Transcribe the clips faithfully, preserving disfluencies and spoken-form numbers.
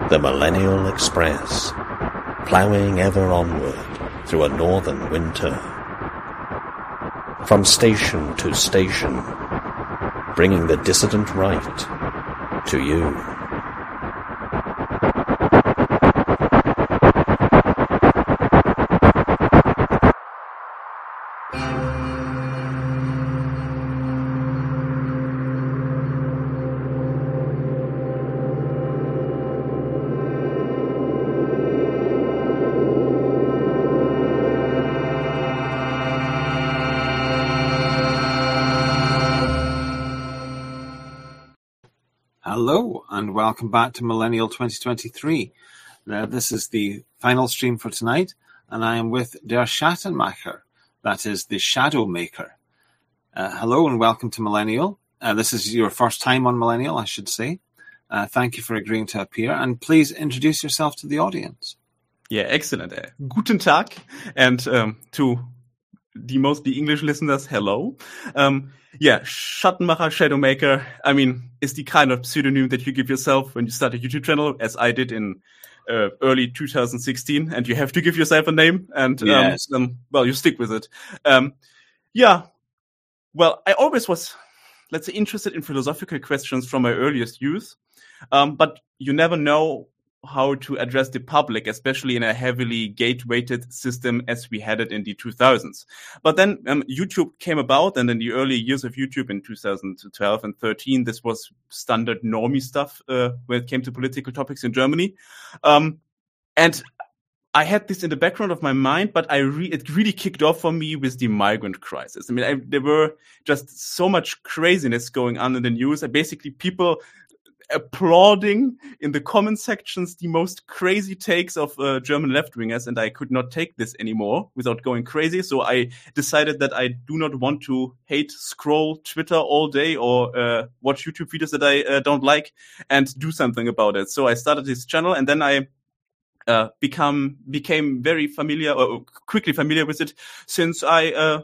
The Millennial Express, ploughing ever onward through a northern winter. From station to station, bringing the dissident right to you. Hello and welcome back to Millennial twenty twenty-three. Now, this is the final stream for tonight, and I am with Der Schattenmacher, that is the Shadow Maker. Uh, hello and welcome to Millennial. Uh, this is your first time on Millennial, I should say. Uh, thank you for agreeing to appear, and please introduce yourself to the audience. Yeah, excellent. Uh, guten Tag, and um, to the mostly English listeners, hello. Um, yeah, Schattenmacher, Shadowmaker, I mean, is the kind of pseudonym that you give yourself when you start a YouTube channel, as I did in uh, early two thousand sixteen, and you have to give yourself a name, and, yes. um, um, well, you stick with it. Um, yeah, well, I always was, let's say, interested in philosophical questions from my earliest youth, um, but you never know how to address the public, especially in a heavily gate-weighted system as we had it in the two thousands. But then um, YouTube came about, and in the early years of YouTube in two thousand twelve and thirteen, this was standard normie stuff uh, when it came to political topics in Germany. Um, and I had this in the background of my mind, but I re- it really kicked off for me with the migrant crisis. I mean, I, there were just so much craziness going on in the news. And basically, people applauding in the comment sections the most crazy takes of uh, German left-wingers, and I could not take this anymore without going crazy. So I decided that I do not want to hate scroll Twitter all day or uh, watch YouTube videos that I uh, don't like and do something about it. So I started this channel, and then I uh, become became very familiar or quickly familiar with it since I uh,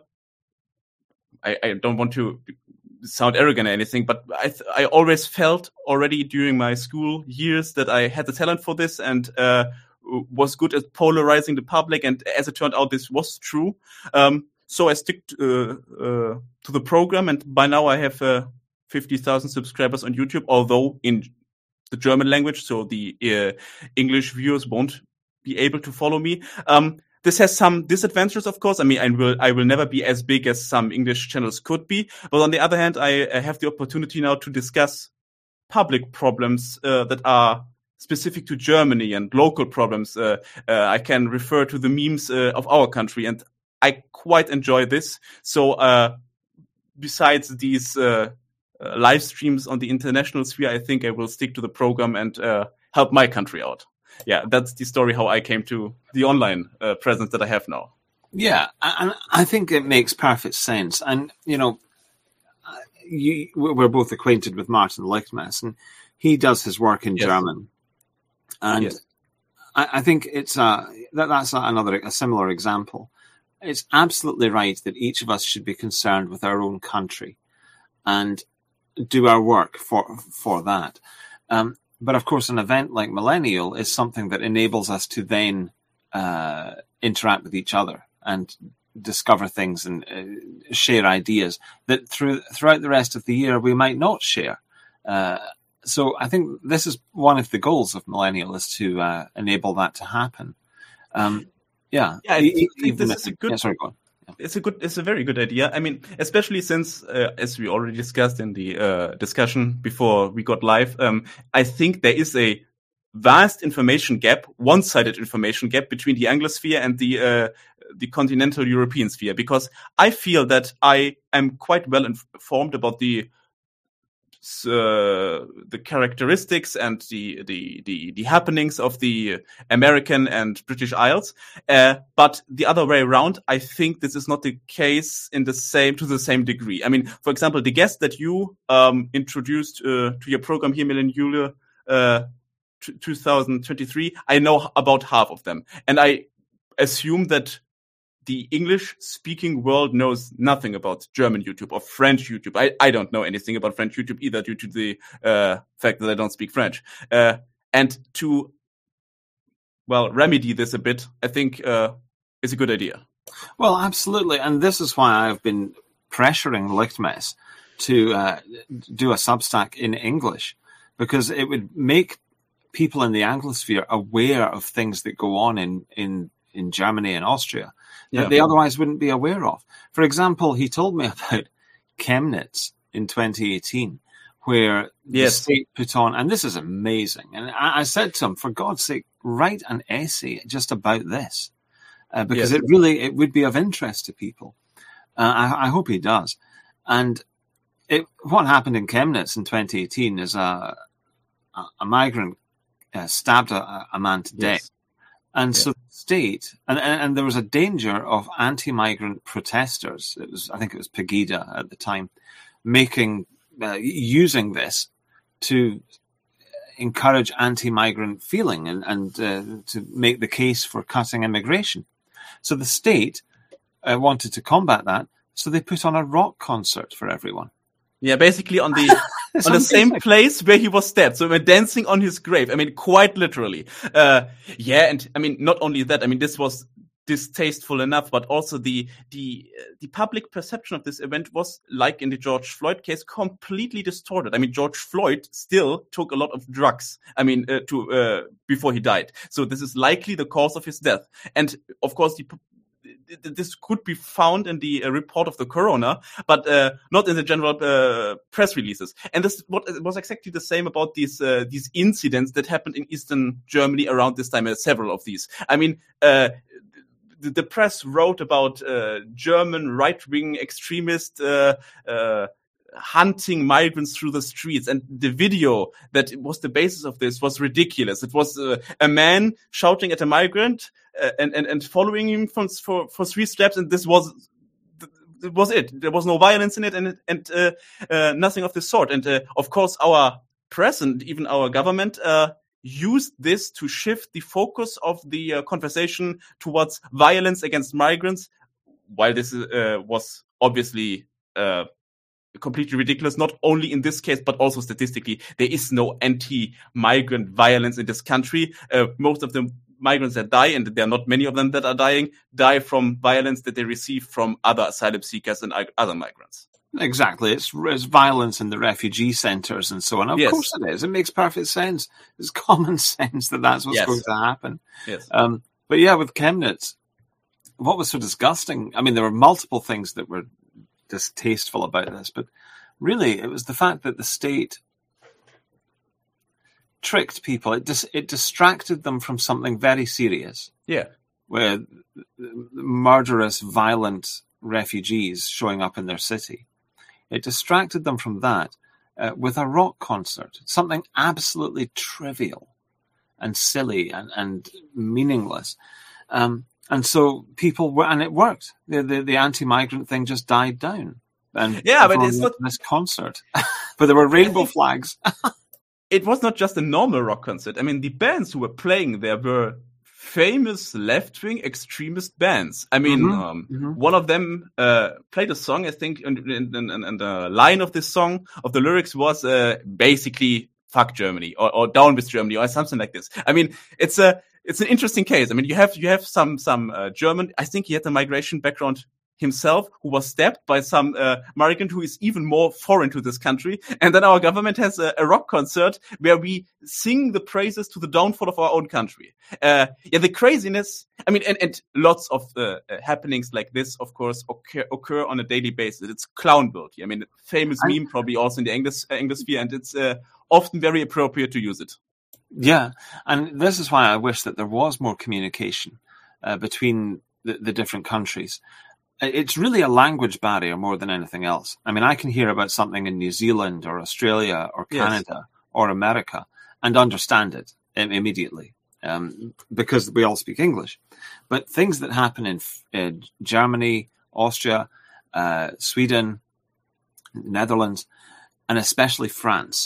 I, I don't want to sound arrogant or anything, but I th- I always felt already during my school years that I had the talent for this and uh, was good at polarizing the public. And as it turned out, this was true. Um, so I stick to, uh, uh, to the program, and by now I have uh, fifty thousand subscribers on YouTube, although in the German language, so the uh, English viewers won't be able to follow me. Um, This has some disadvantages, of course. I mean, I will, I will never be as big as some English channels could be. But on the other hand, I, I have the opportunity now to discuss public problems uh, that are specific to Germany and local problems. Uh, uh, I can refer to the memes uh, of our country, and I quite enjoy this. So, uh, besides these uh, uh, live streams on the international sphere, I think I will stick to the program and uh, help my country out. Yeah, that's the story how I came to the online uh, presence that I have now. Yeah, and I think it makes perfect sense. And, you know, you, we're both acquainted with Martin Lichtmes, and he does his work in yes. German. And yes. I, I think it's a, that, that's another a similar example. It's absolutely right that each of us should be concerned with our own country and do our work for for that. Um, But of course, an event like Millennial is something that enables us to then uh, interact with each other and discover things and uh, share ideas that through, throughout the rest of the year we might not share. Uh, so I think this is one of the goals of Millennial, is to uh, enable that to happen. Um, yeah, yeah. I think, think this if, is a good. Yeah, sorry, go on. It's a good, it's a very good idea. I mean, especially since, uh, as we already discussed in the uh, discussion before we got live, um, I think there is a vast information gap, one-sided information gap between the Anglosphere and the uh, the continental European sphere. Because I feel that I am quite well informed about the uh, the characteristics and the, the the the happenings of the American and British Isles, uh, but the other way around, I think this is not the case in the same to the same degree. I mean, for example, the guests that you um, introduced uh, to your program here, Millennial uh, t- twenty twenty-three, I know about half of them, and I assume that the English-speaking world knows nothing about German YouTube or French YouTube. I, I don't know anything about French YouTube either, due to the uh, fact that I don't speak French. Uh, And to, well, remedy this a bit, I think uh, is a good idea. Well, absolutely. And this is why I've been pressuring Lichtmess to uh, do a Substack in English, because it would make people in the Anglosphere aware of things that go on in, in, in Germany and Austria that yeah. they otherwise wouldn't be aware of. For example, he told me about Chemnitz in twenty eighteen, where yes. the state put on, and this is amazing. And I, I said to him, for God's sake, write an essay just about this, uh, because yes. it really, it would be of interest to people. Uh, I, I hope he does. And it, what happened in Chemnitz in twenty eighteen is a, a, a migrant uh, stabbed a, a man to death. Yes. And yeah. so the state, and, and, and there was a danger of anti-migrant protesters. It was, I think it was Pegida at the time, making, uh, using this to encourage anti-migrant feeling and, and uh, to make the case for cutting immigration. So the state uh, wanted to combat that, so they put on a rock concert for everyone. Yeah, basically on the on the same place where he was stabbed. So we're dancing on his grave. I mean, quite literally. Uh, yeah, and I mean, not only that. I mean, this was distasteful enough, but also the the uh, the public perception of this event was, like in the George Floyd case, completely distorted. I mean, George Floyd still took a lot of drugs. I mean, uh, to uh, before he died. So this is likely the cause of his death. And of course, the this could be found in the uh, report of the coroner, but uh, not in the general uh, press releases. And this what was exactly the same about these uh, these incidents that happened in Eastern Germany around this time. Uh, several of these. I mean, uh, the, the press wrote about uh, German right-wing extremists uh, uh, hunting migrants through the streets, and the video that was the basis of this was ridiculous. It was uh, a man shouting at a migrant uh, and, and and following him from, for for three steps, and this was it was it. There was no violence in it, and and uh, uh, nothing of the sort. And uh, of course, our press and even our government uh, used this to shift the focus of the uh, conversation towards violence against migrants, while this uh, was obviously Uh, completely ridiculous, not only in this case, but also statistically. There is no anti-migrant violence in this country. Uh, most of the migrants that die, and there are not many of them that are dying, die from violence that they receive from other asylum seekers and other migrants. Exactly. It's, it's violence in the refugee centres and so on. Of yes. course it is. It makes perfect sense. It's common sense that that's what's yes. going to happen. Yes. Um, but yeah, with Chemnitz, what was so disgusting, I mean, there were multiple things that were distasteful about this, but really it was the fact that the state tricked people. It dis- it distracted them from something very serious. Yeah. Where murderous, violent refugees showing up in their city. It distracted them from that uh, with a rock concert, something absolutely trivial and silly and, and meaningless. Um, And so people were, and it worked. The, the the anti-migrant thing just died down. And yeah, but it's not this concert. But there were rainbow flags. It was not just a normal rock concert. I mean, the bands who were playing there were famous left-wing extremist bands. I mean, mm-hmm. Um, mm-hmm. one of them uh, played a song, I think, and, and, and, and the line of this song, of the lyrics was uh, basically "fuck Germany" or, or "down with Germany" or something like this. I mean, it's a It's an interesting case. I mean, you have you have some some uh, German. I think he had a migration background himself, who was stabbed by some uh, migrant who is even more foreign to this country. And then our government has a, a rock concert where we sing the praises to the downfall of our own country. Uh, yeah, the craziness. I mean, and, and lots of uh, uh, happenings like this, of course, occur, occur on a daily basis. It's clownbilty. I mean, famous I, meme probably also in the English uh, Anglosphere, and it's uh, often very appropriate to use it. Yeah, and this is why I wish that there was more communication uh, between the, the different countries. It's really a language barrier more than anything else. I mean, I can hear about something in New Zealand or Australia or Canada yes. or America and understand it immediately um, because we all speak English. But things that happen in uh, Germany, Austria, uh, Sweden, Netherlands, and especially France,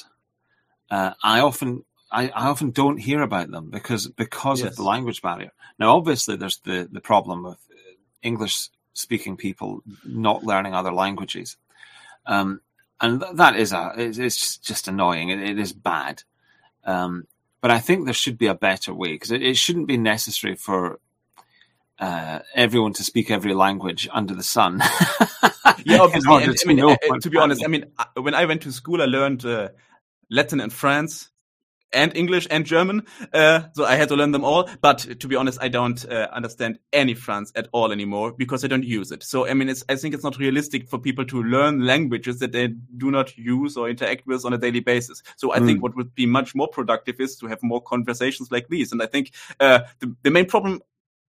uh, I often... I, I often don't hear about them because because yes. of the language barrier. Now, obviously, there's the, the problem with English-speaking people not learning other languages, um, and th- that is a it's, it's just annoying. It, it is bad, um, but I think there should be a better way, because it, it shouldn't be necessary for uh, everyone to speak every language under the sun. Yeah, obviously. And, to I mean, know uh, what's to be honest, I happening. mean, uh, when I went to school, I learned uh, Latin and France, and English and German. Uh, so I had to learn them all. But to be honest, I don't uh, understand any French at all anymore because I don't use it. So, I mean, it's, I think it's not realistic for people to learn languages that they do not use or interact with on a daily basis. So I Mm. think what would be much more productive is to have more conversations like these. And I think uh, the, the main problem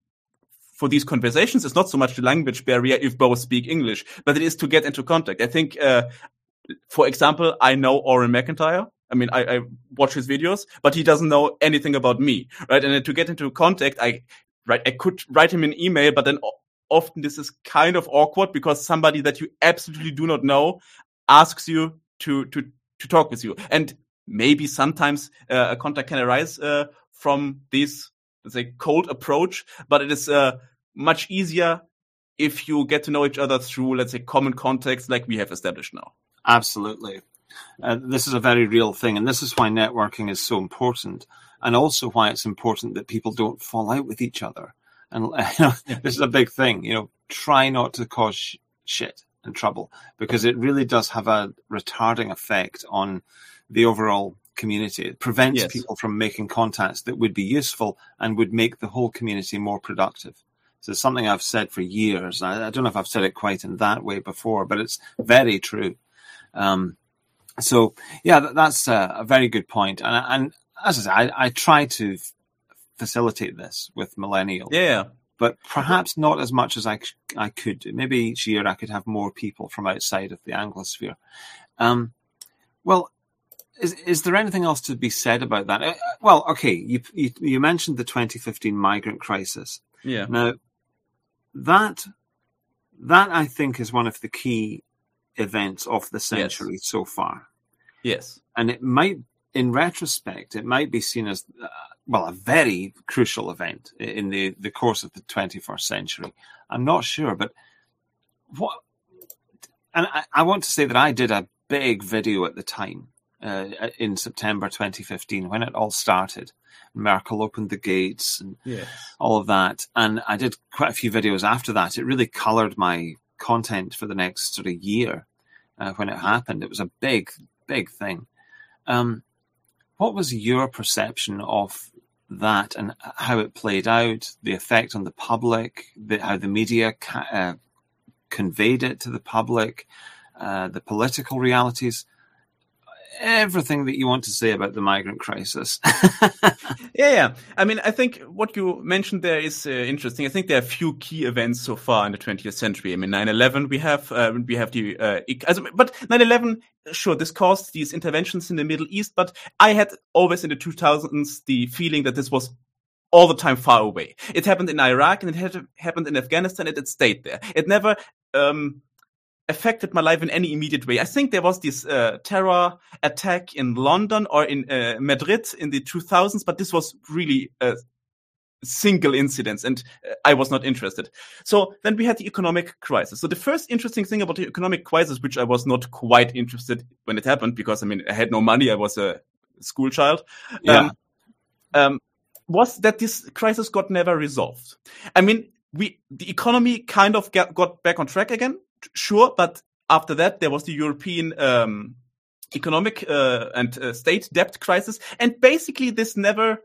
for these conversations is not so much the language barrier if both speak English, but it is to get into contact. I think, uh, for example, I know Oren McIntyre. I mean, I, I watch his videos, but he doesn't know anything about me, right? And then to get into contact, I, right, I could write him an email, but then o- often this is kind of awkward because somebody that you absolutely do not know asks you to, to, to talk with you. And maybe sometimes uh, a contact can arise uh, from this, let's say, cold approach, but it is uh, much easier if you get to know each other through, let's say, common contexts like we have established now. Absolutely. Uh, this is a very real thing, and this is why networking is so important, and also why it's important that people don't fall out with each other. And uh, you know, Yeah. this is a big thing. You know, try not to cause sh- shit and trouble, because it really does have a retarding effect on the overall community. It prevents Yes. people from making contacts that would be useful and would make the whole community more productive. So it's something I've said for years. I, I don't know if I've said it quite in that way before, but it's very true. Um, So, yeah, that, that's a, a very good point. And, and as I say, I, I try to f- facilitate this with millennials, Yeah. but perhaps not as much as I, c- I could. Maybe each year I could have more people from outside of the Anglosphere. Um, well, is, is there anything else to be said about that? Uh, well, okay, you, you, you mentioned the twenty fifteen migrant crisis. Yeah. Now, that, that I think is one of the key events of the century Yes. so far. Yes. And it might, in retrospect, it might be seen as, uh, well, a very crucial event in the, the course of the twenty-first century. I'm not sure, but what, and I, I want to say that I did a big video at the time, uh, in September twenty fifteen, when it all started. Merkel opened the gates and Yes. all of that. And I did quite a few videos after that. It really colored my content for the next sort of year uh, when it happened. It was a big, big thing. Um, what was your perception of that and how it played out, the effect on the public, the, how the media ca- uh, conveyed it to the public, uh, the political realities, everything that you want to say about the migrant crisis? Yeah, yeah. I mean, I think what you mentioned there is uh, interesting. I think there are a few key events so far in the twentieth century. I mean, nine eleven, we have, uh, we have the, uh, e- also, but nine eleven, sure, this caused these interventions in the Middle East, but I had always in the two thousands the feeling that this was all the time far away. It happened in Iraq and it had happened in Afghanistan and it stayed there. It never, um, affected my life in any immediate way. I think there was this uh, terror attack in London or in uh, Madrid in the two thousands, but this was really a single incident and uh, I was not interested. So then we had the economic crisis. So the first interesting thing about the economic crisis, which I was not quite interested when it happened, because I mean, I had no money. I was a school child. Yeah. Um, um, was that this crisis got never resolved. I mean, we, the economy kind of get, got back on track again. Sure, but after that, there was the European um, economic uh, and uh, state debt crisis. And basically, this never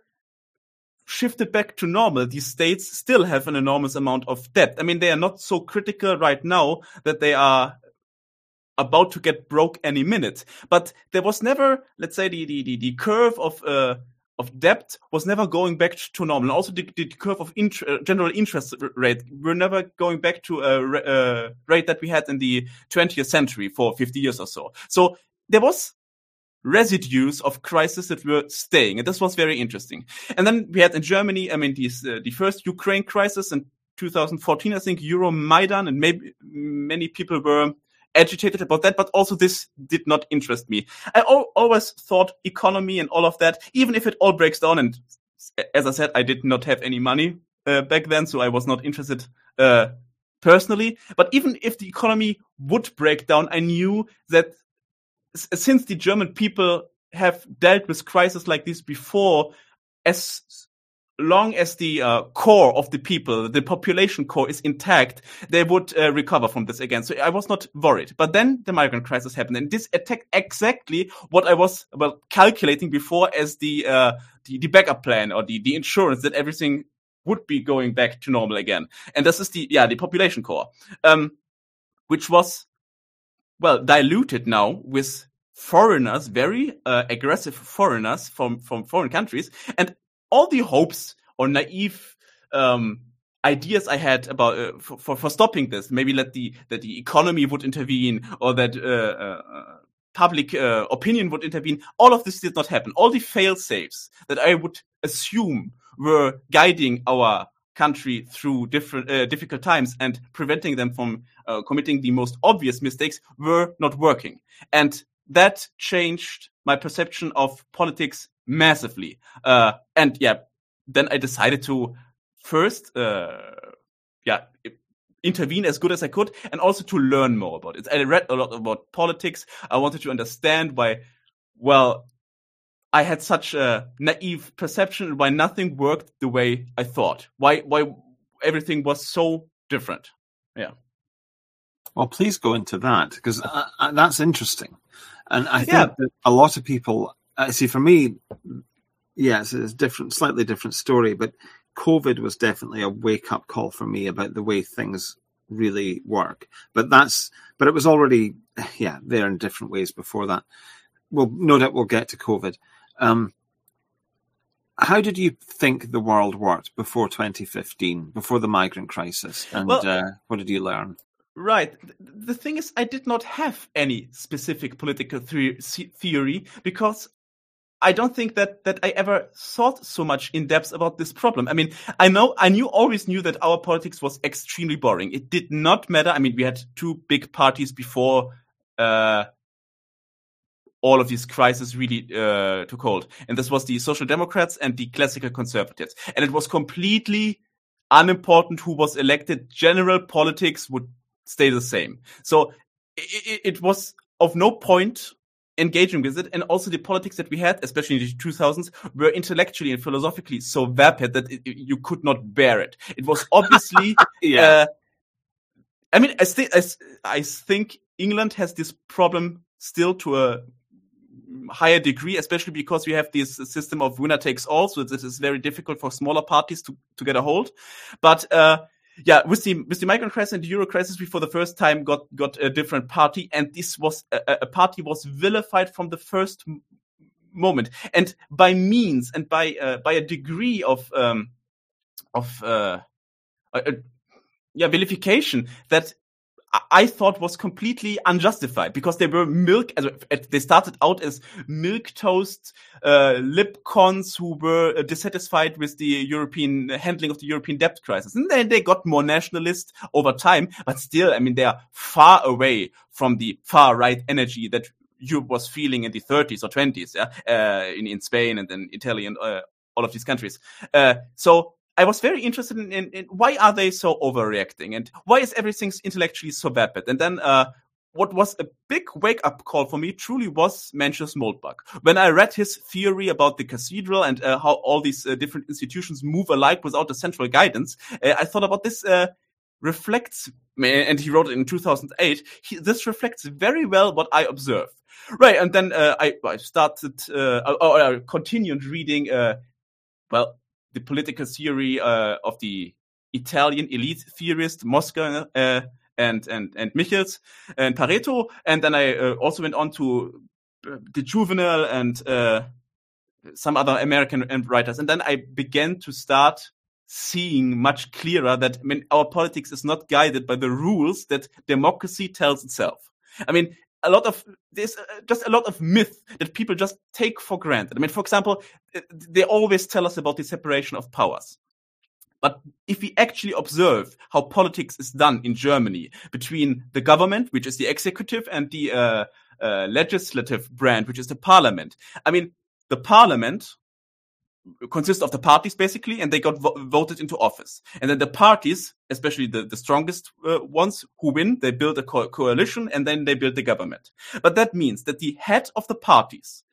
shifted back to normal. These states still have an enormous amount of debt. I mean, they are not so critical right now that they are about to get broke any minute. But there was never, let's say, the the the, the curve of uh, of debt was never going back to normal. And also the, the curve of int- uh, general interest rate, we're never going back to a ra- uh, rate that we had in the twentieth century for fifty years or so. So there was residues of crisis that were staying. And this was very interesting. And then we had in Germany, I mean, these, uh, the first Ukraine crisis in two thousand fourteen, I think Euromaidan, and maybe many people were agitated about that, but also this did not interest me. I al- always thought economy and all of that, even if it all breaks down, and as I said, I did not have any money uh, back then, so I was not interested uh, personally. But even if the economy would break down, I knew that s- since the German people have dealt with crises like this before, as long as the uh, core of the people, the population core is intact, they would uh, recover from this again. So I was not worried. But then the migrant crisis happened, and this attacked exactly what I was well calculating before as the uh, the, the backup plan or the, the insurance that everything would be going back to normal again. And this is the yeah the population core, um, which was well diluted now with foreigners, very uh, aggressive foreigners from from foreign countries, and all the hopes or naive um, ideas I had about uh, for, for for stopping this, maybe that the that the economy would intervene or that uh, uh, public uh, opinion would intervene. All of this did not happen. All the fail safes that I would assume were guiding our country through different uh, difficult times and preventing them from uh, committing the most obvious mistakes were not working, and that changed my perception of politics massively. Uh, and yeah, then I decided to first, uh, yeah, intervene as good as I could, and also to learn more about it. I read a lot about politics. I wanted to understand why, well, I had such a naive perception, why nothing worked the way I thought, why, why everything was so different. Yeah. Well, please go into that, because uh, uh, that's interesting. And I think Yeah. that a lot of people, uh, see, for me, yes, it's a different, slightly different story, but COVID was definitely a wake-up call for me about the way things really work. But that's, but it was already, yeah, there in different ways before that. Well, no doubt we'll get to COVID. Um, how did you think the world worked before twenty fifteen, before the migrant crisis? And Well- uh, what did you learn? Right. Th- The thing is, I did not have any specific political the- theory because I don't think that that I ever thought so much in depth about this problem. I mean, I know I knew always knew that our politics was extremely boring. It did not matter. I mean, we had two big parties before uh, all of these crises really uh, took hold, and this was the Social Democrats and the Classical Conservatives, and it was completely unimportant who was elected. General politics would stay the same. So it, it was of no point engaging with it. And also the politics that we had, especially in the two thousands, were intellectually and philosophically so vapid that it, it, you could not bear it. It was obviously, Yeah. uh, I mean, I, th- I, s- I think England has this problem still to a higher degree, especially because we have this system of winner takes all. So it is very difficult for smaller parties to, to get a hold. But, uh, Yeah, with the with the migrant crisis and the Euro crisis, we for the first time got got a different party, and this was a, a party was vilified from the first m- moment, and by means and by uh, by a degree of um of uh, uh, uh, yeah vilification that I- I thought was completely unjustified, because they were milk. Also, at- they started out as milk toast uh, lipcons who were uh, dissatisfied with the European handling of the European debt crisis, and then they got more nationalist over time. But still, I mean, they are far away from the far right energy that Europe was feeling in the thirties or twenties, yeah, uh, in in Spain and then Italy and uh, all of these countries. Uh, so. I was very interested in, in, in why are they so overreacting, and why is everything intellectually so vapid? And then uh, what was a big wake-up call for me truly was Mencius Moldbug. When I read his theory about the cathedral and uh, how all these uh, different institutions move alike without a central guidance, uh, I thought about this uh, reflects, and he wrote it in two thousand eight, he, this reflects very well what I observe. Right, and then uh, I, I started, uh, or I continued reading, uh, well, the political theory uh, of the Italian elite theorist Mosca uh, and and and Michels and Pareto, and then I uh, also went on to uh, the Juvenal and uh, some other American writers, and then I began to start seeing much clearer that, I mean, our politics is not guided by the rules that democracy tells itself. I mean, a lot of there's just a lot of myth that people just take for granted. I mean, for example, they always tell us about the separation of powers. But if we actually observe how politics is done in Germany between the government, which is the executive, and the uh, uh, legislative branch, which is the parliament, I mean, the parliament consists of the parties, basically, and they got vo- voted into office. And then the parties, especially the, the strongest uh, ones who win, they build a co- coalition, and then they build the government. But that means that the head of the parties,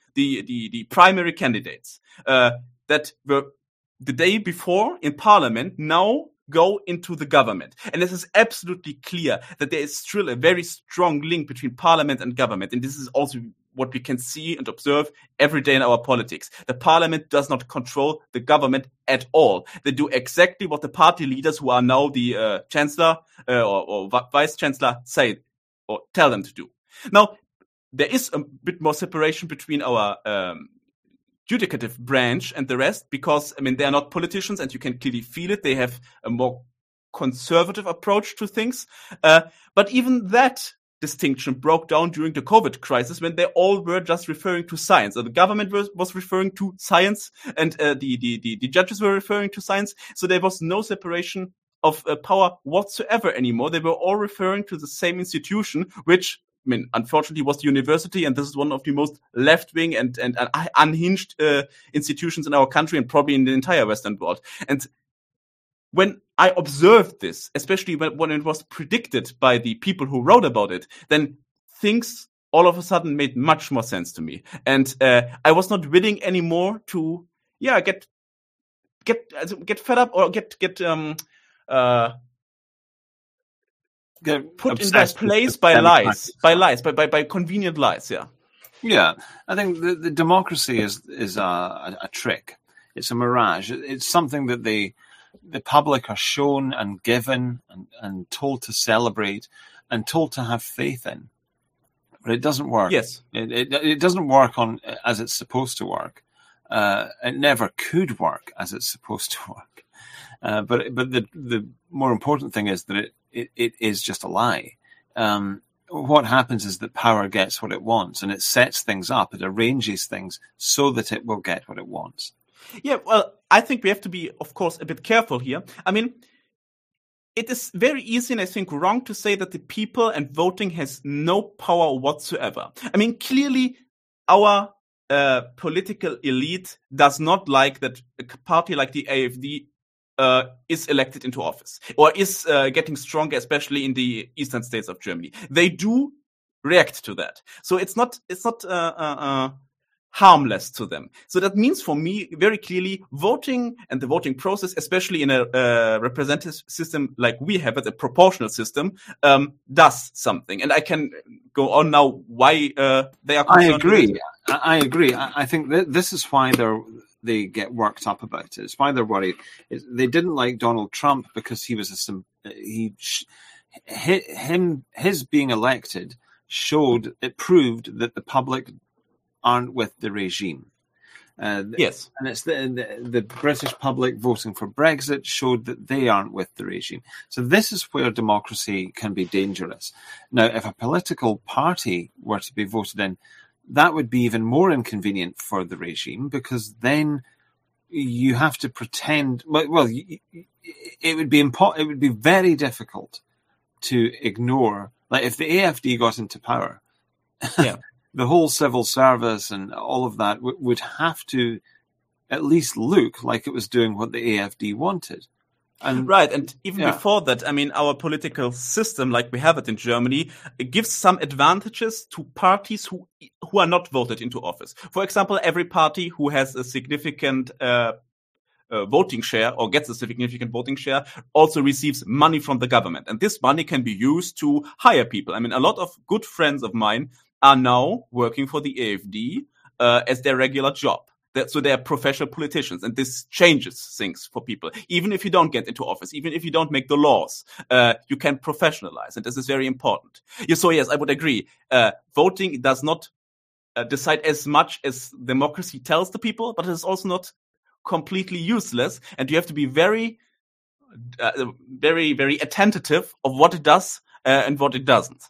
the the, the primary candidates uh, that were the day before in parliament now go into the government. And this is absolutely clear that there is still a very strong link between parliament and government. And this is also what we can see and observe every day in our politics. The parliament does not control the government at all. They do exactly what the party leaders, who are now the uh, chancellor uh, or, or vice chancellor, say or tell them to do. Now, there is a bit more separation between our um, judicative branch and the rest, because, I mean, they are not politicians and you can clearly feel it. They have a more conservative approach to things. Uh, but even that distinction broke down during the COVID crisis, when they all were just referring to science. So the government was, was referring to science, and uh, the, the, the, the judges were referring to science. So there was no separation of uh, power whatsoever anymore. They were all referring to the same institution, which, I mean, unfortunately was the university, and this is one of the most left-wing and, and, and unhinged uh, institutions in our country and probably in the entire Western world. And when I observed this, especially when, when it was predicted by the people who wrote about it, then things all of a sudden made much more sense to me. And uh, I was not willing anymore to, yeah, get get get fed up or get get um uh get put in their place by lies, by lies, by by by convenient lies. Yeah, yeah. I think the, the democracy is is a, a, a trick. It's a mirage. It's something that they. The public are shown and given and, and told to celebrate and told to have faith in. But it doesn't work. Yes. It, it, it doesn't work on as it's supposed to work. Uh, it never could work as it's supposed to work. Uh, but but the the more important thing is that it, it, it is just a lie. Um, what happens is that power gets what it wants, and it sets things up. It arranges things so that it will get what it wants. Yeah, well, I think we have to be, of course, a bit careful here. I mean, it is very easy and I think wrong to say that the people and voting has no power whatsoever. I mean, clearly our uh, political elite does not like that a party like the A F D uh, is elected into office or is uh, getting stronger, especially in the eastern states of Germany. They do react to that. So it's not, it's not, uh, uh, uh harmless to them. So that means for me very clearly voting and the voting process, especially in a uh, representative system like we have it, a proportional system, um, does something. And I can go on now why uh, they are concerned. I agree. I agree. I think that this is why they're they get worked up about it. It's why they're worried. It's, they didn't like Donald Trump because he was a he him his being elected showed it proved that the public aren't with the regime. Uh, yes. And it's the, the the British public voting for Brexit showed that they aren't with the regime. So this is where democracy can be dangerous. Now, if a political party were to be voted in, that would be even more inconvenient for the regime, because then you have to pretend, well, well it would be impo- it would be very difficult to ignore, like if the A F D got into power, yeah. the whole civil service and all of that w- would have to at least look like it was doing what the A F D wanted. And, right. And even yeah. before that, I mean, our political system, like we have it in Germany, it gives some advantages to parties who who are not voted into office. For example, every party who has a significant uh, uh, voting share or gets a significant voting share also receives money from the government. And this money can be used to hire people. I mean, a lot of good friends of mine are now working for the A F D uh, as their regular job. That, so they are professional politicians, and this changes things for people. Even if you don't get into office, even if you don't make the laws, uh, you can professionalize, and this is very important. Yeah, so yes, I would agree. Uh, voting does not uh, decide as much as democracy tells the people, but it is also not completely useless, and you have to be very, uh, very, very attentive of what it does uh, and what it doesn't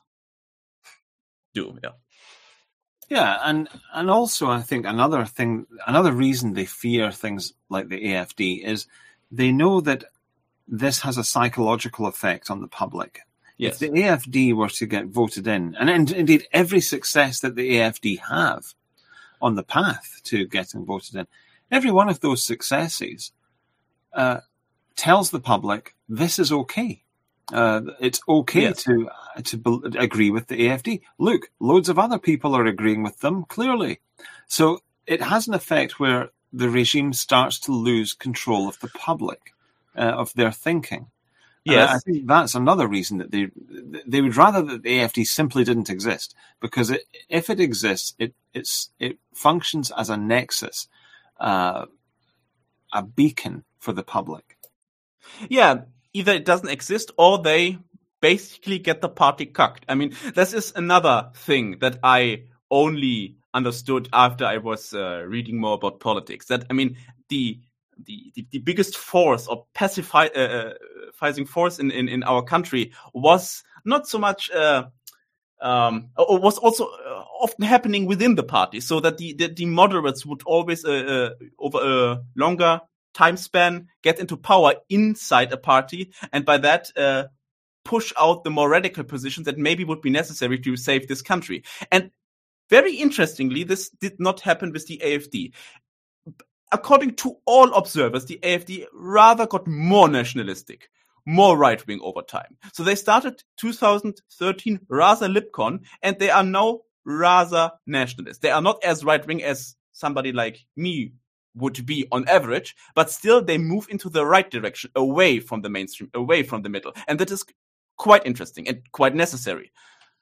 do. Yeah. Yeah, and and also I think another thing, another reason they fear things like the A F D is they know that this has a psychological effect on the public. Yes. If the A F D were to get voted in, and indeed every success that the A F D have on the path to getting voted in, every one of those successes uh, tells the public this is okay. Uh, it's okay Yes. to to be- agree with the A F D. Look, loads of other people are agreeing with them, clearly. So it has an effect where the regime starts to lose control of the public, uh, of their thinking. And I, I Yes. think that's another reason that they they would rather that the A F D simply didn't exist, because it, if it exists, it it's it functions as a nexus, uh, a beacon for the public. Yeah, either it doesn't exist or they basically get the party cucked. I mean, this is another thing that I only understood after I was uh, reading more about politics. That, I mean, the the, the, the biggest force or pacifying uh, force in, in, in our country was not so much... Uh, Um, or was also uh, often happening within the party, so that the, the, the moderates would always, uh, uh, over a longer time span, get into power inside a party, and by that uh, push out the more radical positions that maybe would be necessary to save this country. And very interestingly, this did not happen with the A F D. According to all observers, the A F D rather got more nationalistic, more right-wing over time. So they started two thousand thirteen rather libcon, and they are now rather nationalist. They are not as right-wing as somebody like me would be on average, but still they move into the right direction, away from the mainstream, away from the middle. And that is quite interesting and quite necessary.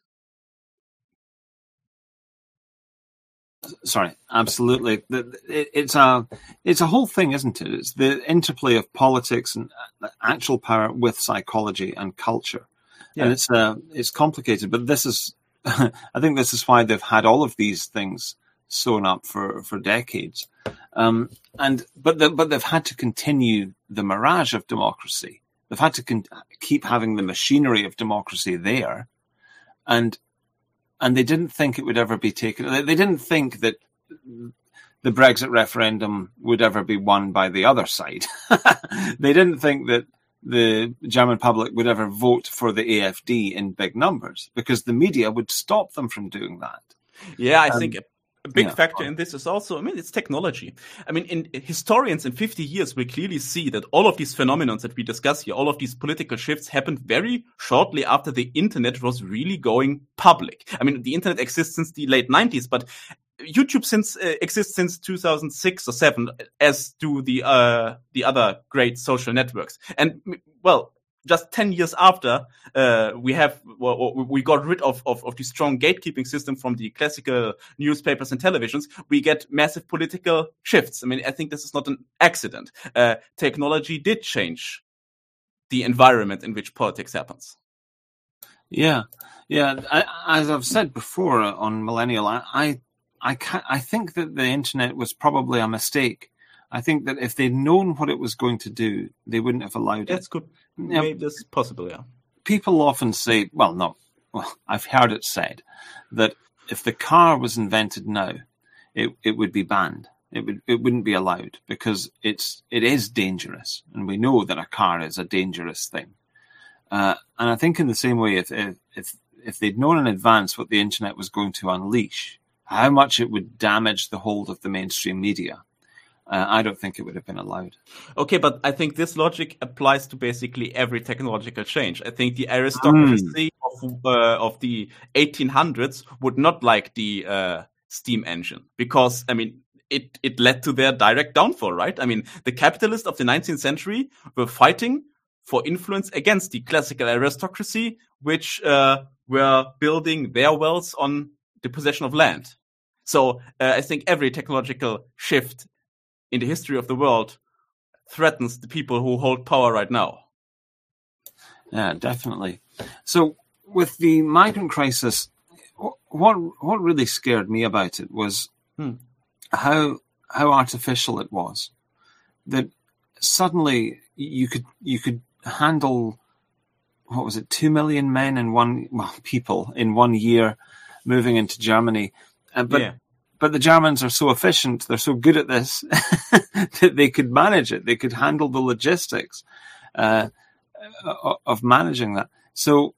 Sorry, absolutely. It's a it's a whole thing, isn't it? It's the interplay of politics and actual power with psychology and culture, yeah. And it's uh, it's complicated. But this is, I think, this is why they've had all of these things sewn up for for decades. Um, and but the, but they've had to continue the mirage of democracy. They've had to con- keep having the machinery of democracy there, and. And they didn't think it would ever be taken. They didn't think that the Brexit referendum would ever be won by the other side. They didn't think that the German public would ever vote for the A F D in big numbers, because the media would stop them from doing that. Yeah, I um, think a big yeah. factor in this is also, I mean, it's technology. I mean, in historians in fifty years will clearly see that all of these phenomena that we discuss here, all of these political shifts happened very shortly after the internet was really going public. I mean, the internet exists since the late nineties, but YouTube since uh, exists since two thousand six or seven, as do the uh, the other great social networks. And well, just ten years after, uh, we have well, we got rid of, of of the strong gatekeeping system from the classical newspapers and televisions. We get massive political shifts. I mean, I think this is not an accident. Uh, technology did change the environment in which politics happens. Yeah, yeah. I, as I've said before on Millennial, I I I, can't, I think that the internet was probably a mistake. I think that if they'd known what it was going to do, they wouldn't have allowed That's it. good. Now, Maybe that's possible, yeah. People often say, well, no, well, I've heard it said that if the car was invented now, it, it would be banned. It would it wouldn't be allowed because it's it is dangerous, and we know that a car is a dangerous thing. Uh, and I think in the same way, if if if they'd known in advance what the internet was going to unleash, how much it would damage the hold of the mainstream media, Uh, I don't think it would have been allowed. Okay, but I think this logic applies to basically every technological change. I think the aristocracy mm. of uh, of the eighteen hundreds would not like the uh, steam engine because, I mean, it, it led to their direct downfall, right? I mean, the capitalists of the nineteenth century were fighting for influence against the classical aristocracy, which uh, were building their wealth on the possession of land. So uh, I think every technological shift in the history of the world threatens the people who hold power right now. Yeah, definitely. So with the migrant crisis, what what really scared me about it was hmm. how how artificial it was. That suddenly you could you could handle, what was it, two million men in one well, people in one year moving into Germany, uh, but. Yeah. But the Germans are so efficient, they're so good at this, that they could manage it. They could handle the logistics uh, of managing that. So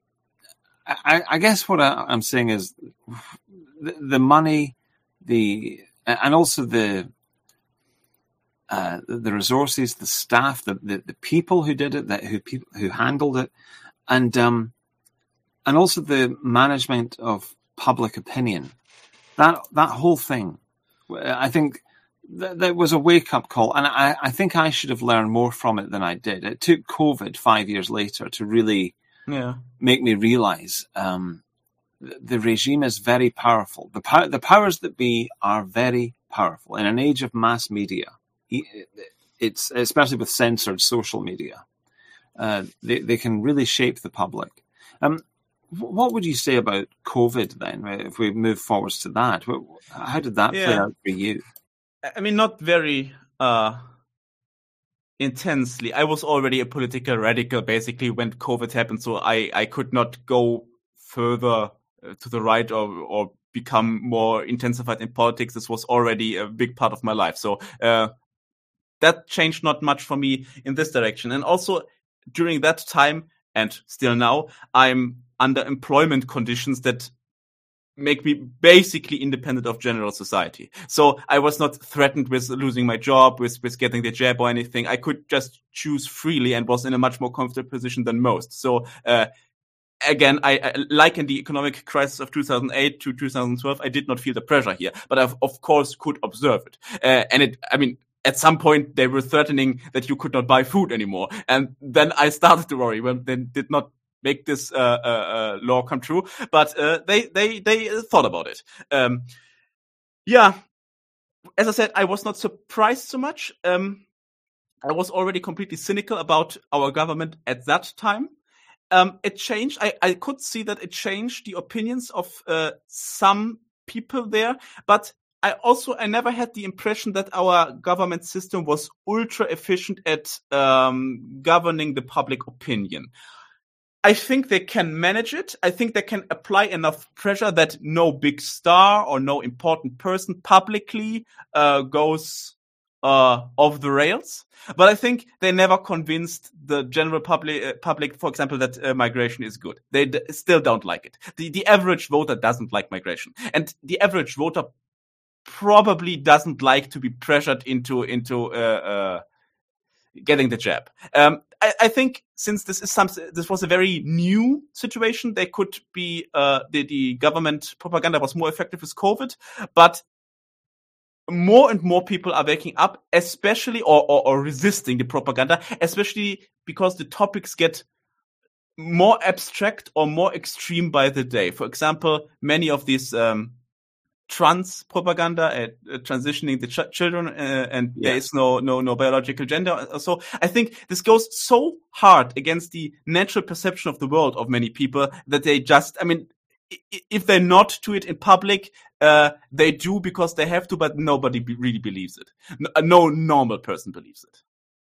I, I guess what I, I'm saying is the, the money, the and also the uh, the resources, the staff, the, the, the people who did it, that who people who handled it, and um, and also the management of public opinion. That that whole thing, I think, th- that was a wake up call, and I, I think I should have learned more from it than I did. It took COVID five years later to really Yeah. make me realize um, th- the regime is very powerful. The pow- the powers that be are very powerful in an age of mass media. It's especially with censored social media. Uh, they they can really shape the public. Um, what would you say about COVID then? If we move forwards to that, how did that Yeah. play out for you? I mean, not very uh, intensely. I was already a political radical basically when COVID happened, so I, I could not go further uh, to the right or or become more intensified in politics. This was already a big part of my life. So uh, that changed not much for me in this direction. And also during that time, and still now, I'm under employment conditions that make me basically independent of general society. So I was not threatened with losing my job, with, with getting the jab or anything. I could just choose freely and was in a much more comfortable position than most. So uh, again, I, I like in the economic crisis of two thousand eight to two thousand twelve, I did not feel the pressure here, but I of course could observe it. Uh, and it, I mean, at some point they were threatening that you could not buy food anymore. And then I started to worry when they did not make this uh, uh, uh, law come true, but uh, they they they thought about it. Um, yeah, as I said, I was not surprised so much. Um, I was already completely cynical about our government at that time. Um, it changed. I, I could see that it changed the opinions of uh, some people there, but I also I never had the impression that our government system was ultra efficient at um, governing the public opinion. I think they can manage it. I think they can apply enough pressure that no big star or no important person publicly uh, goes uh, off the rails. But I think they never convinced the general public, uh, public, for example, that uh, migration is good. They d- still don't like it. The, the average voter doesn't like migration. And the average voter probably doesn't like to be pressured into into uh, uh, getting the jab. Um, I, I think since this is some, this was a very new situation, they could be uh, the, the government propaganda was more effective with COVID, but more and more people are waking up, especially or, or, or resisting the propaganda, especially because the topics get more abstract or more extreme by the day. For example, many of these um, trans propaganda, uh, uh, transitioning the ch- children, uh, and yeah. there is no no no biological gender. So I think this goes so hard against the natural perception of the world of many people that they just, I mean, I- if they not do it in public, uh, they do because they have to, but nobody be- really believes it. No, no normal person believes it.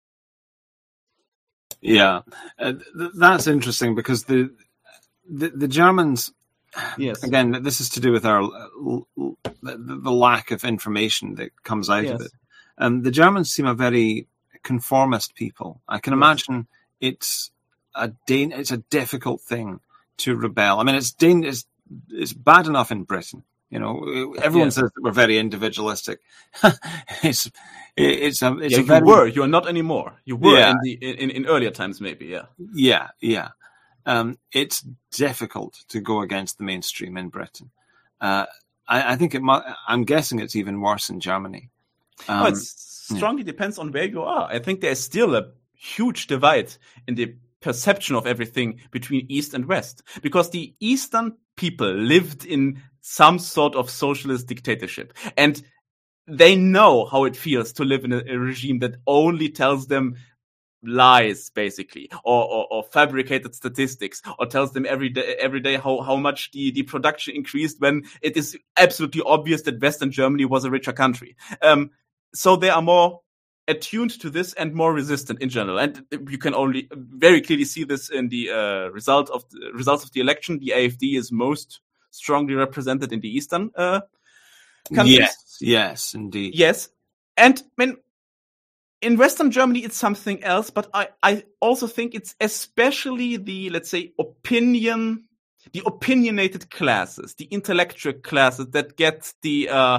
Yeah, uh, th- that's interesting because the the, the Germans. Yes. Again, this is to do with our the, the lack of information that comes out yes. of it. Um, the Germans seem a very conformist people. I can yes. imagine it's a da- it's a difficult thing to rebel. I mean, it's dan- it's, it's bad enough in Britain. You know, everyone yes. says that we're very individualistic. it's it's a it's yeah, a you very, were. You are not anymore. You were yeah. in the in, in earlier times, maybe. Yeah. Yeah. Yeah. Um, it's difficult to go against the mainstream in Britain. Uh, I, I think it. Mu- I'm guessing it's even worse in Germany. Um, oh, it strongly yeah. depends on where you are. I think there's still a huge divide in the perception of everything between East and West, because the Eastern people lived in some sort of socialist dictatorship, and they know how it feels to live in a, a regime that only tells them lies, basically, or, or, or fabricated statistics, or tells them every day, every day how, how much the, the production increased when it is absolutely obvious that Western Germany was a richer country. Um, so they are more attuned to this and more resistant in general. And you can only very clearly see this in the uh, result of the results of the election. The AfD is most strongly represented in the Eastern uh, countries. Yes, yes, indeed. Yes. And I mean, in Western Germany, it's something else, but I, I also think it's especially the, let's say, opinion, the opinionated classes, the intellectual classes that get the, uh,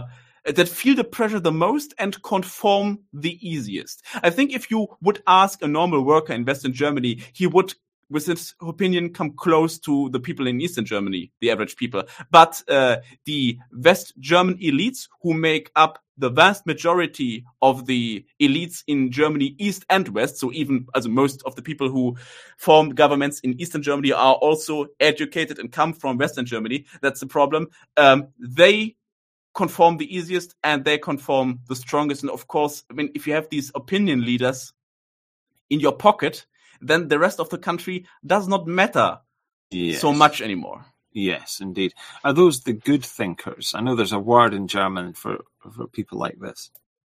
that feel the pressure the most and conform the easiest. I think if you would ask a normal worker in Western Germany, he would, with his opinion, come close to the people in Eastern Germany, the average people. But uh, the West German elites, who make up the vast majority of the elites in Germany, East and West, so even as most of the people who form governments in Eastern Germany are also educated and come from Western Germany, that's the problem. Um, they conform the easiest and they conform the strongest. And of course, I mean, if you have these opinion leaders in your pocket, then the rest of the country does not matter yes. so much anymore. Yes, indeed. Are those the good thinkers? I know there's a word in German for, for people like this.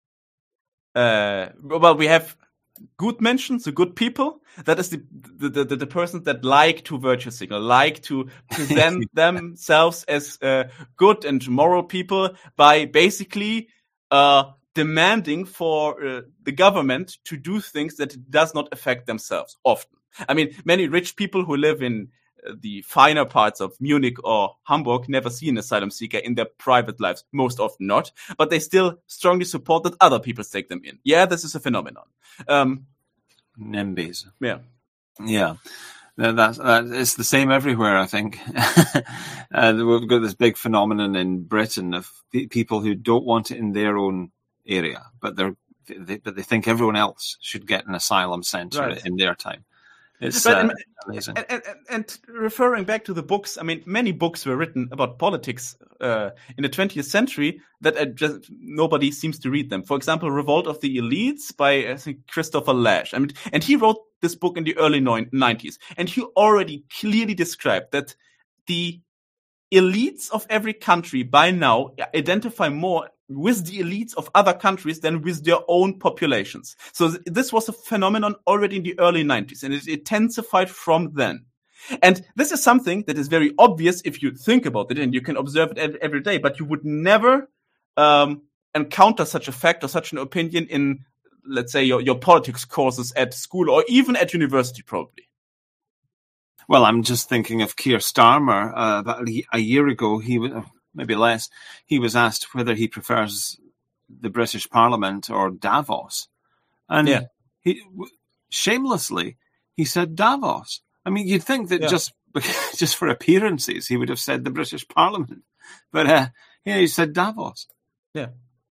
Uh, well, we have Gutmenschen, the good people. That is the the, the, the persons that like to virtue signal, like to present themselves as uh, good and moral people by basically uh, demanding for uh, the government to do things that it does not affect themselves often. I mean, many rich people who live in the finer parts of Munich or Hamburg never see an asylum seeker in their private lives, most often not, but they still strongly support that other people take them in. Yeah, this is a phenomenon. Um, NIMBYs. Yeah. Yeah. That's, that, it's the same everywhere, I think. uh, we've got this big phenomenon in Britain of people who don't want it in their own area, but they're they, but they think everyone else should get an asylum centre right. in their time. It's but, uh, and, amazing. And, and, and referring back to the books, I mean, many books were written about politics uh, in the twentieth century that uh, just nobody seems to read them. For example, Revolt of the Elites by, I think, Christopher Lasch. I mean, and he wrote this book in the early nineties, and he already clearly described that the elites of every country by now identify more with the elites of other countries than with their own populations. So th- this was a phenomenon already in the early nineties, and it intensified from then. And this is something that is very obvious if you think about it, and you can observe it every, every day, but you would never um, encounter such a fact or such an opinion in, let's say, your, your politics courses at school or even at university, probably. Well, I'm just thinking of Keir Starmer. Uh, about a year ago, he was... maybe less, he was asked whether he prefers the British Parliament or Davos. And yeah. he shamelessly, he said Davos. I mean, you'd think that yeah. just just for appearances, he would have said the British Parliament. But uh, yeah, he said Davos. Yeah.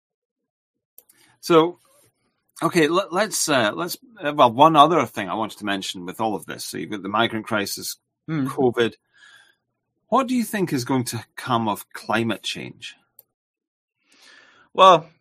So, okay, let, let's, uh, let's, uh, well, one other thing I wanted to mention with all of this. So you've got the migrant crisis, mm. COVID. What do you think is going to come of climate change? Well,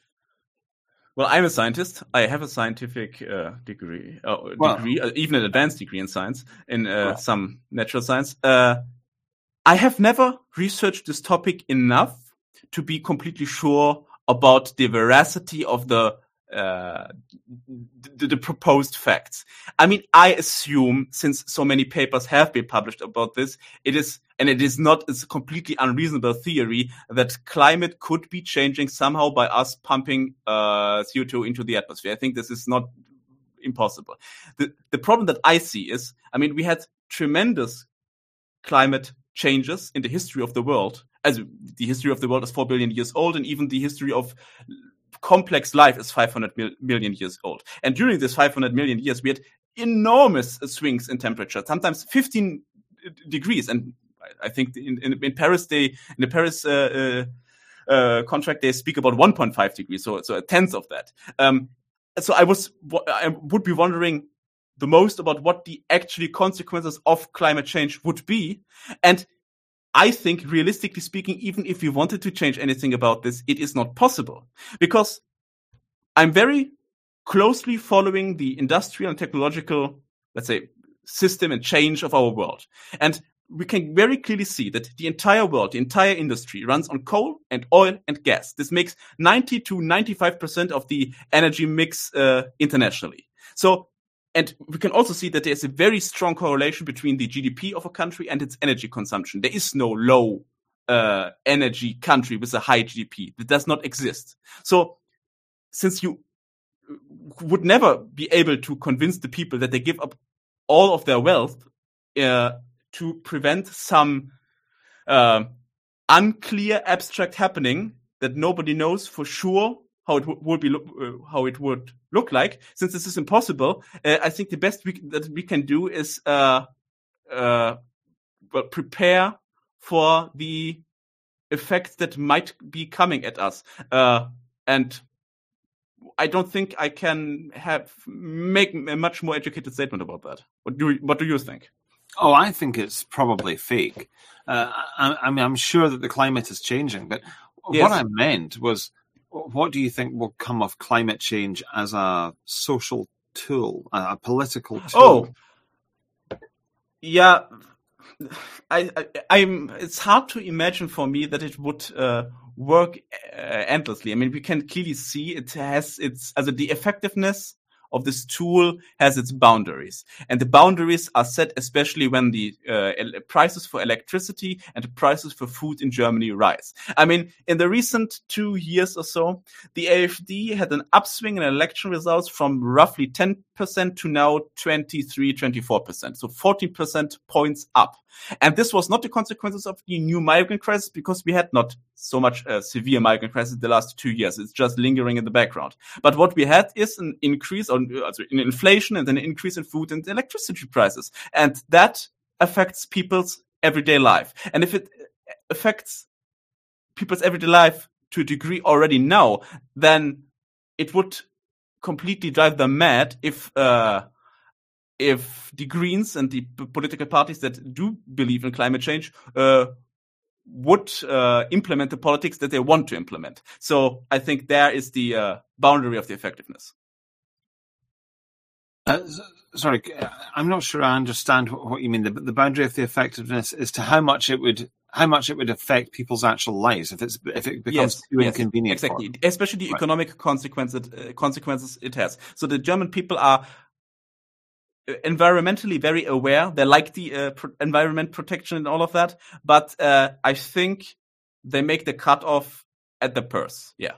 well, I'm a scientist. I have a scientific uh, degree, uh, well, degree, uh, even an advanced degree in science, in uh, well. some natural science. Uh, I have never researched this topic enough to be completely sure about the veracity of the uh the, the proposed facts. I mean, I assume, since so many papers have been published about this, it is, and it is not it's a completely unreasonable theory that climate could be changing somehow by us pumping uh C O two into the atmosphere. I think this is not impossible. The the problem that I see is, I mean, we had tremendous climate changes in the history of the world. As the history of the world is four billion years old, and even the history of complex life is five hundred mil- million years old. And during this five hundred million years, we had enormous swings in temperature, sometimes fifteen degrees. And I think in, in, in Paris, they, in the Paris uh, uh, uh, contract, they speak about one point five degrees, so, so a tenth of that. Um, so I was, I would be wondering the most about what the actually consequences of climate change would be. And I think, realistically speaking, even if we wanted to change anything about this, it is not possible. Because I'm very closely following the industrial and technological, let's say, system and change of our world. And we can very clearly see that the entire world, the entire industry runs on coal and oil and gas. This makes ninety to ninety-five percent of the energy mix uh, internationally. So, and we can also see that there's a very strong correlation between the G D P of a country and its energy consumption. There is no low uh, energy country with a high G D P. That does not exist. So since you would never be able to convince the people that they give up all of their wealth uh, to prevent some uh, unclear abstract happening that nobody knows for sure how it w- would be, lo- uh, how it would look like. Since this is impossible, uh, I think the best we, that we can do is uh, uh, well, prepare for the effects that might be coming at us. Uh, and I don't think I can have make a much more educated statement about that. What do you, what do you think? Oh, I think it's probably fake. Uh, I, I mean, I'm sure that the climate is changing, but Yes. what I meant was, what do you think will come of climate change as a social tool, a, a political tool? Oh, yeah. I, I, I'm. It's hard to imagine for me that it would uh, work uh, endlessly. I mean, we can clearly see it has its, also the effectiveness of this tool has its boundaries, and the boundaries are set especially when the uh, el- prices for electricity and the prices for food in Germany rise. I mean, in the recent two years or so, the A F D had an upswing in election results from roughly ten percent to now twenty-three, twenty-four percent. So fourteen percent points up. And this was not the consequences of the new migrant crisis, because we had not so much uh, severe migrant crisis the last two years. It's just lingering in the background. But what we had is an increase on, also in inflation and an increase in food and electricity prices. And that affects people's everyday life. And if it affects people's everyday life to a degree already now, then it would completely drive them mad if, uh, if the Greens and the p- political parties that do believe in climate change uh, would uh, implement the politics that they want to implement. So I think there is the uh, boundary of the effectiveness. Uh, sorry, I'm not sure I understand what, what you mean. The, the boundary of the effectiveness is to how much it would how much it would affect people's actual lives if it's if it becomes Yes, too yes, inconvenient. exactly. For them. Especially the Right. economic consequences uh, consequences it has. So the German people are environmentally very aware. They like the uh, pro- environment protection and all of that, but uh, I think they make the cutoff at the purse. Yeah.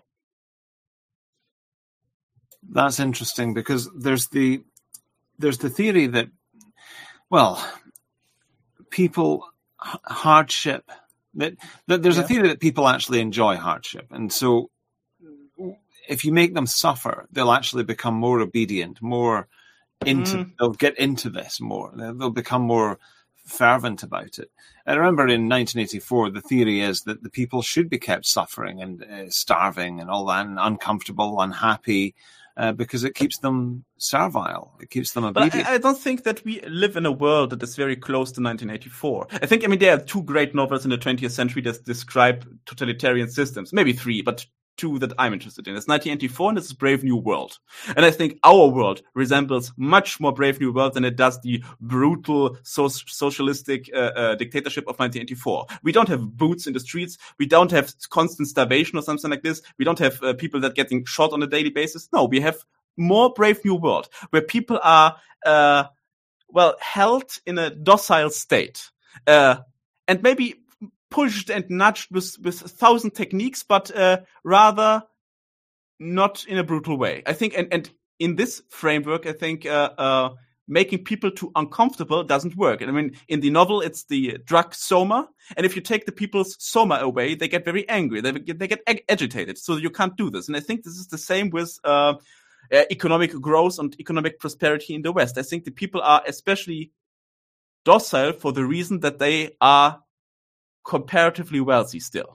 That's interesting, because there's the there's the theory that, well, people h- hardship that, that there's Yeah. a theory that people actually enjoy hardship, and so if you make them suffer, they'll actually become more obedient, more into Mm. they'll get into this more. They'll they'll become more fervent about it. I remember in nineteen eighty-four, the theory is that the people should be kept suffering and uh, starving and all that, and uncomfortable, unhappy, uh, because it keeps them servile. It keeps them But obedient. I, I don't think that we live in a world that is very close to nineteen eighty-four. I think, I mean, there are two great novels in the twentieth century that describe totalitarian systems. Maybe three, but two that I'm interested in. It's nineteen eighty-four and it's Brave New World. And I think our world resembles much more Brave New World than it does the brutal so- socialistic uh, uh, dictatorship of nineteen eighty-four. We don't have boots in the streets. We don't have constant starvation or something like this. We don't have uh, people that getting shot on a daily basis. No, we have more Brave New World, where people are, uh, well, held in a docile state, uh, and maybe pushed and nudged with, with a thousand techniques, but, uh, rather not in a brutal way. I think, and, and in this framework, I think, uh, uh, making people too uncomfortable doesn't work. And I mean, in the novel, it's the drug soma. And if you take the people's soma away, they get very angry. They get, they get ag- agitated. So you can't do this. And I think this is the same with, uh, Uh, economic growth and economic prosperity in the West. I think the people are especially docile for the reason that they are comparatively wealthy still.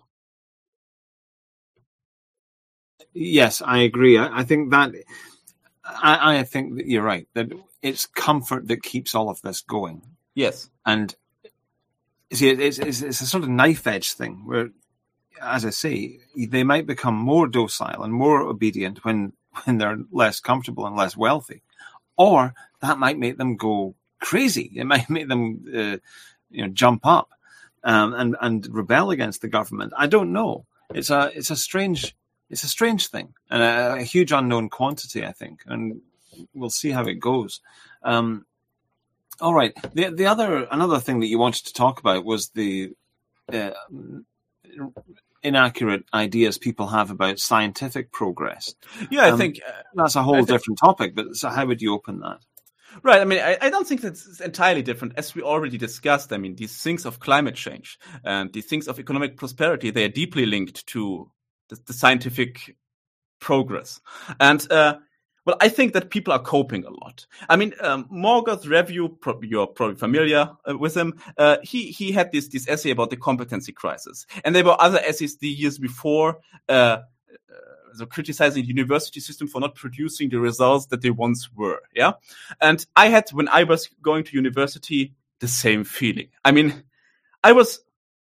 Yes, I agree. I, I think that I, I think that you're right, that it's comfort that keeps all of this going. Yes. And see, it's, it's, it's a sort of knife edge thing where, as I say, they might become more docile and more obedient when when they're less comfortable and less wealthy, or that might make them go crazy. It might make them, uh, you know, jump up um, and and rebel against the government. I don't know. It's a it's a strange it's a strange thing and a, a huge unknown quantity, I think, and we'll see how it goes. Um, all right. The the other another thing that you wanted to talk about was the uh, inaccurate ideas people have about scientific progress. Yeah, I Um, think uh, That's a whole I think- different topic, but so how would you open that? right. I mean, I, I don't think that's entirely different. As we already discussed, I mean, these things of climate change and these things of economic prosperity, they are deeply linked to the the, the scientific progress. And uh, well, I think that people are coping a lot. I mean, um, Morgoth's review, probably, you're probably familiar uh, with him. Uh, he he had this this essay about the competency crisis, and there were other essays the years before, uh, uh, so criticizing the university system for not producing the results that they once were. Yeah, and I had, when I was going to university, the same feeling. I mean, I was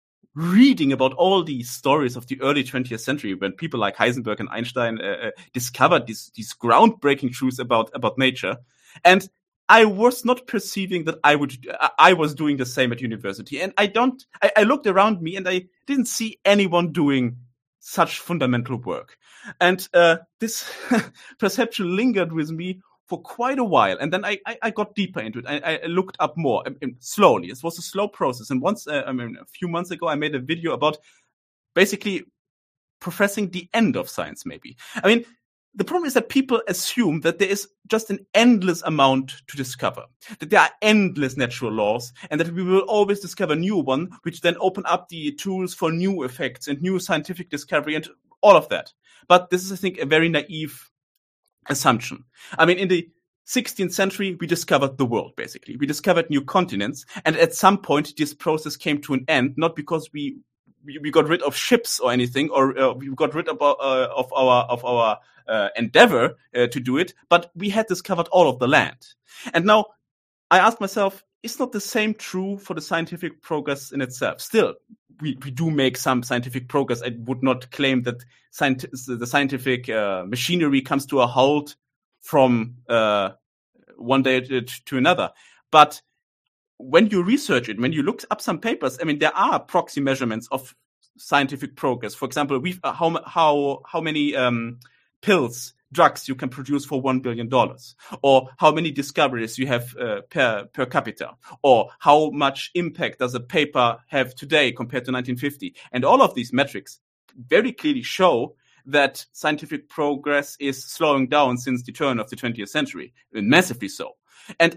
reading about all these stories of the early twentieth century when people like Heisenberg and Einstein uh, discovered these these groundbreaking truths about about nature, and I was not perceiving that I would I was doing the same at university. And I don't I, I looked around me and I didn't see anyone doing such fundamental work, and uh, this perception lingered with me for quite a while. And then I, I, I got deeper into it. I, I looked up more I mean, slowly. It was a slow process. And once, uh, I mean, a few months ago, I made a video about basically professing the end of science, maybe. I mean, the problem is that people assume that there is just an endless amount to discover, that there are endless natural laws, and that we will always discover new one, which then open up the tools for new effects and new scientific discovery and all of that. But this is, I think, a very naive assumption. I mean, in the sixteenth century, we discovered the world, basically. We discovered new continents, and at some point, this process came to an end, not because we we, we got rid of ships or anything, or uh, we got rid of, uh, of our of our uh, endeavor uh, to do it, but we had discovered all of the land. And now, I asked myself, is not the same true for the scientific progress in itself? Still, we, we do make some scientific progress. I would not claim that scient- the scientific uh, machinery comes to a halt from uh, one day to, to another. But when you research it, when you look up some papers, I mean, there are proxy measurements of scientific progress. For example, we've uh, how how how many um, pills, drugs you can produce for one billion dollars, or how many discoveries you have uh, per per capita, or how much impact does a paper have today compared to nineteen fifty. And all of these metrics very clearly show that scientific progress is slowing down since the turn of the twentieth century, and massively so. And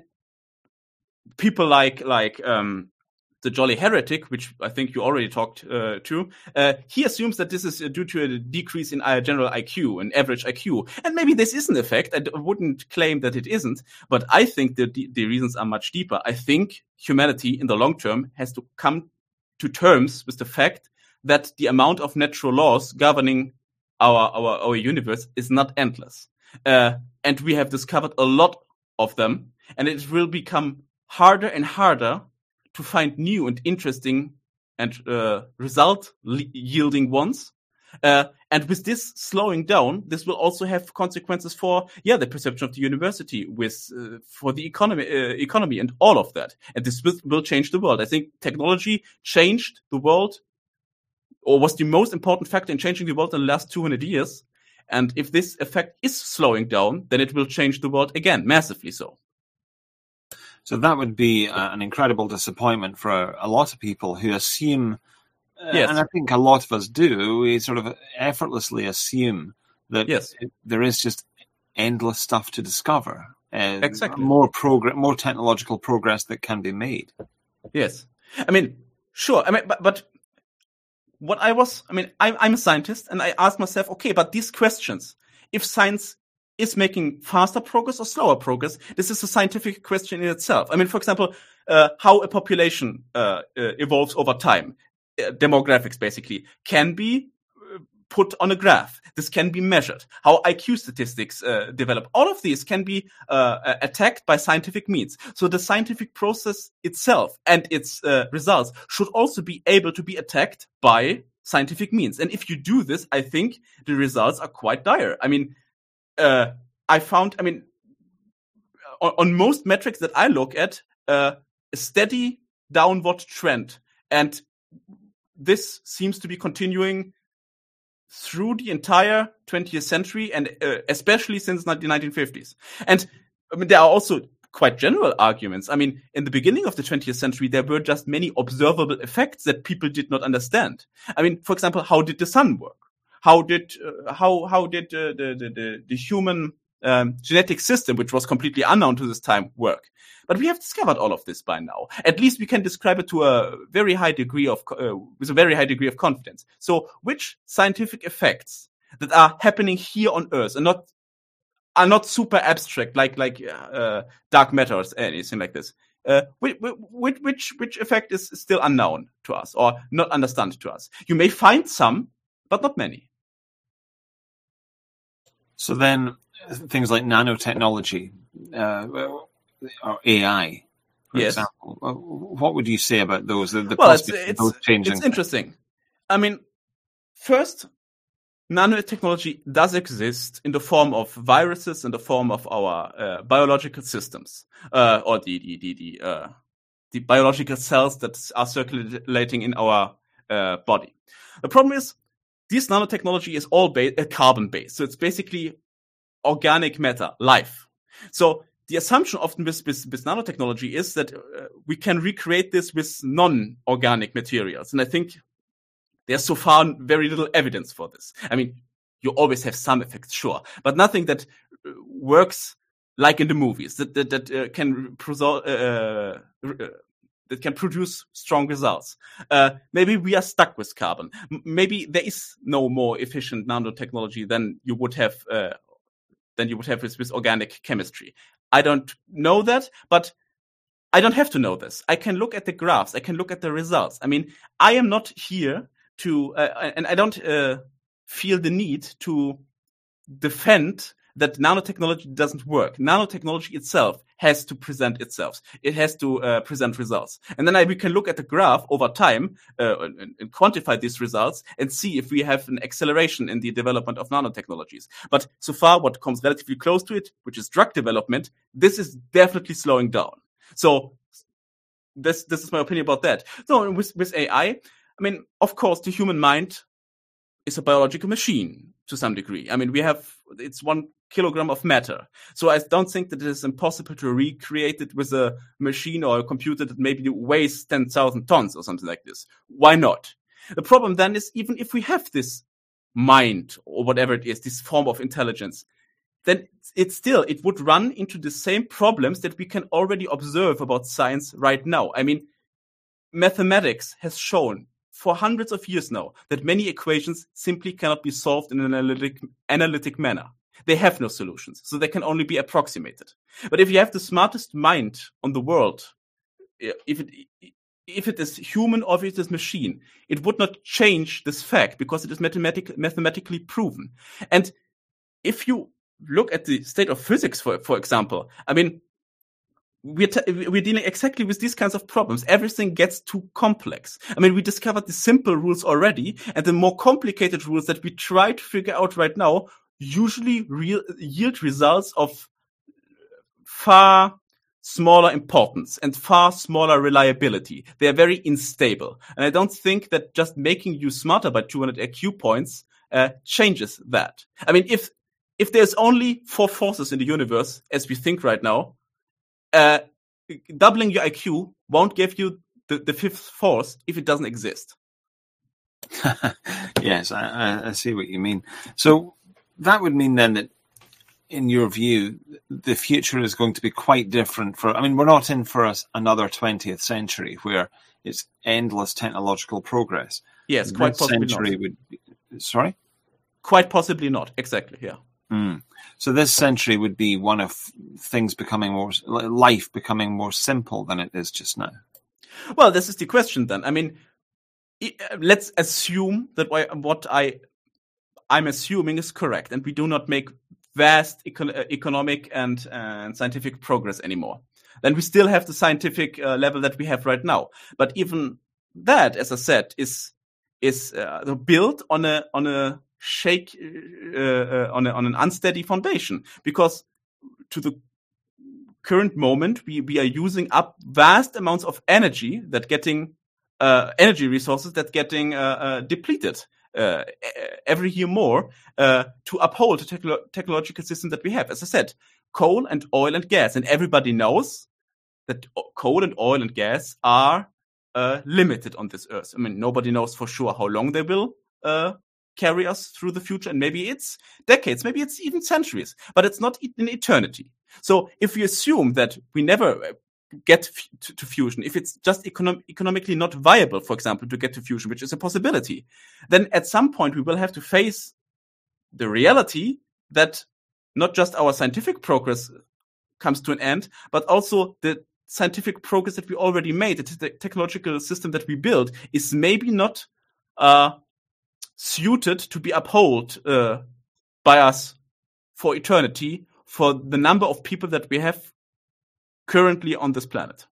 people like like um, the Jolly Heretic, which I think you already talked uh, to, uh, he assumes that this is due to a decrease in uh, general I Q, an average I Q. And maybe this is an effect. I d- wouldn't claim that it isn't, but I think that the, the reasons are much deeper. I think humanity in the long term has to come to terms with the fact that the amount of natural laws governing our our, our universe is not endless. Uh, and we have discovered a lot of them, and it will become harder and harder to find new and interesting and uh, result-yielding ones. Uh, and with this slowing down, this will also have consequences for, yeah, the perception of the university, with uh, for the economy, uh, economy, and all of that. And this will, will change the world. I think technology changed the world, or was the most important factor in changing the world in the last two hundred years. And if this effect is slowing down, then it will change the world again, massively so. So that would be uh, an incredible disappointment for a, a lot of people who assume, uh, yes. and I think a lot of us do, we sort of effortlessly assume that yes. it, there is just endless stuff to discover. Uh, exactly. More progress, more technological progress that can be made. Yes. I mean, sure. I mean, but, but what I was, I mean, I, I'm a scientist, and I asked myself, okay, but these questions, if science is making faster progress or slower progress, this is a scientific question in itself. I mean, for example, uh, how a population uh, uh, evolves over time, uh, demographics basically, can be uh, put on a graph. This can be measured. How I Q statistics uh, develop. All of these can be uh, attacked by scientific means. So the scientific process itself and its uh, results should also be able to be attacked by scientific means. And if you do this, I think the results are quite dire. I mean, Uh, I found, I mean, on, on most metrics that I look at, uh, a steady downward trend. And this seems to be continuing through the entire twentieth century, and uh, especially since the nineteen fifties. And I mean, there are also quite general arguments. I mean, in the beginning of the twentieth century, there were just many observable effects that people did not understand. I mean, for example, how did the sun work? How did uh, how how did uh, the, the the the human um, genetic system, which was completely unknown to this time, work. But we have discovered all of this by now. At least we can describe it to a very high degree of, uh, with a very high degree of confidence. So which scientific effects that are happening here on Earth and not, are not super abstract, like, like, uh, dark matter or anything like this? Uh, which, which, which, which effect is still unknown to us or not understood to us? You may find some, but not many. So then things like nanotechnology, uh, or A I, for yes. example. What would you say about those? The, the well, it's, it's, those changing it's interesting. I mean, first, nanotechnology does exist in the form of viruses, in the form of our uh, biological systems, uh, or the the the the, uh, the biological cells that are circulating in our uh, body. The problem is, this nanotechnology is all ba- uh, carbon-based, so it's basically organic matter, life. So the assumption often with, with, with nanotechnology is that uh, we can recreate this with non-organic materials. And I think there's so far very little evidence for this. I mean, you always have some effects, sure, but nothing that uh, works like in the movies, that that, that uh, can pro- uh, uh, that can produce strong results. Uh, maybe we are stuck with carbon. M- maybe there is no more efficient nanotechnology than you would have uh, than you would have with, with organic chemistry. I don't know that, but I don't have to know this. I can look at the graphs. I can look at the results. I mean, I am not here to, uh, and I don't uh, feel the need to defend that nanotechnology doesn't work. Nanotechnology itself has to present itself. It has to uh, present results. And then I, we can look at the graph over time uh, and, and quantify these results and see if we have an acceleration in the development of nanotechnologies. But so far, what comes relatively close to it, which is drug development, this is definitely slowing down. So this this is my opinion about that. So with, with A I, I mean, of course, the human mind is a biological machine to some degree. I mean, we have, it's one kilogram of matter. So I don't think that it is impossible to recreate it with a machine or a computer that maybe weighs ten thousand tons or something like this. Why not? The problem then is, even if we have this mind or whatever it is, this form of intelligence, then it still, it would run into the same problems that we can already observe about science right now. I mean, mathematics has shown for hundreds of years now that many equations simply cannot be solved in an analytic, analytic manner. They have no solutions, so they can only be approximated. But if you have the smartest mind on the world, if it if it is human or if it is machine, it would not change this fact because it is mathematic, mathematically proven. And if you look at the state of physics, for for example, I mean, we're, t- we're dealing exactly with these kinds of problems. Everything gets too complex. I mean, we discovered the simple rules already, and the more complicated rules that we try to figure out right now usually real, yield results of far smaller importance and far smaller reliability. They are very unstable. And I don't think that just making you smarter by two hundred I Q points uh, changes that. I mean, if if there's only four forces in the universe, as we think right now, uh, doubling your I Q won't give you the, the fifth force if it doesn't exist. Yes, I, I see what you mean. So that would mean then that, in your view, the future is going to be quite different for, I mean, we're not in for us another twentieth century where it's endless technological progress. Yes, quite this possibly century not. Would be, sorry? Quite possibly not. Exactly, yeah. Mm. So this century would be one of things becoming more, life becoming more simple than it is just now. Well, this is the question then. I mean, let's assume that what I, I'm assuming is correct, and we do not make vast econ- economic and, and scientific progress anymore. Then we still have the scientific uh, level that we have right now. But even that, as I said, is is uh, built on a on a shake uh, uh, on a, on an unsteady foundation, because to the current moment we we are using up vast amounts of energy that getting uh, energy resources that getting uh, uh, depleted uh, every year more uh, to uphold the techlo- technological system that we have. As I said, coal and oil and gas, and everybody knows that coal and oil and gas are uh, limited on this earth. I mean, nobody knows for sure how long they will uh, carry us through the future, and maybe it's decades, maybe it's even centuries, but it's not in eternity. So if we assume that we never get f- to, to fusion, if it's just econom- economically not viable, for example, to get to fusion, which is a possibility, then at some point we will have to face the reality that not just our scientific progress comes to an end, but also the scientific progress that we already made, the te- technological system that we built, is maybe not uh, suited to be upheld uh, by us for eternity, for the number of people that we have currently on this planet.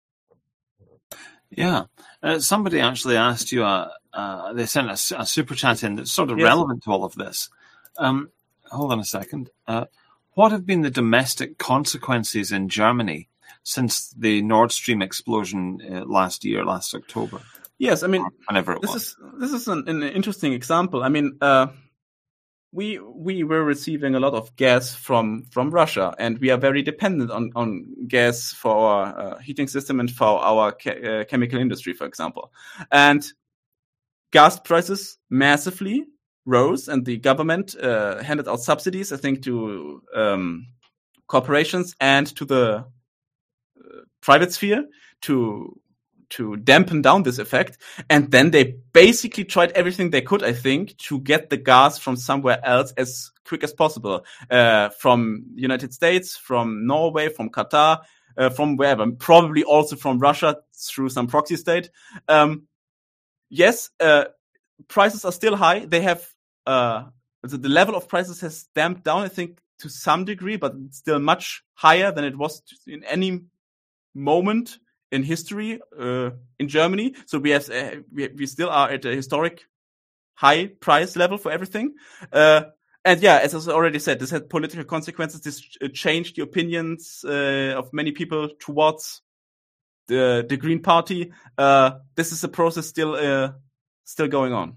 Yeah. Uh, somebody actually asked you, uh, uh, they sent a, a super chat in that's sort of Yes. relevant to all of this. Um, hold on a second. Uh, what have been the domestic consequences in Germany since the Nord Stream explosion uh, last year, last October, Yes, I mean, whenever it this was? is this is an, an interesting example. I mean, uh, we we were receiving a lot of gas from from Russia, and we are very dependent on on gas for our uh, heating system and for our che- uh, chemical industry, for example. And gas prices massively rose, and the government uh, handed out subsidies, I think, to um, corporations and to the uh, private sphere to to dampen down this effect. And then they basically tried everything they could, I think, to get the gas from somewhere else as quick as possible, uh, from the United States, from Norway, from Qatar, uh, from wherever, probably also from Russia through some proxy state. Um, yes, uh, prices are still high. They have uh, the, the level of prices has damped down, I think, to some degree, but it's still much higher than it was in any moment in history uh, in Germany. So we have uh, we, we still are at a historic high price level for everything. Uh, and yeah, as I already said, this had political consequences. This uh, changed the opinions uh, of many people towards the the Green Party. Uh, this is a process still uh, still going on.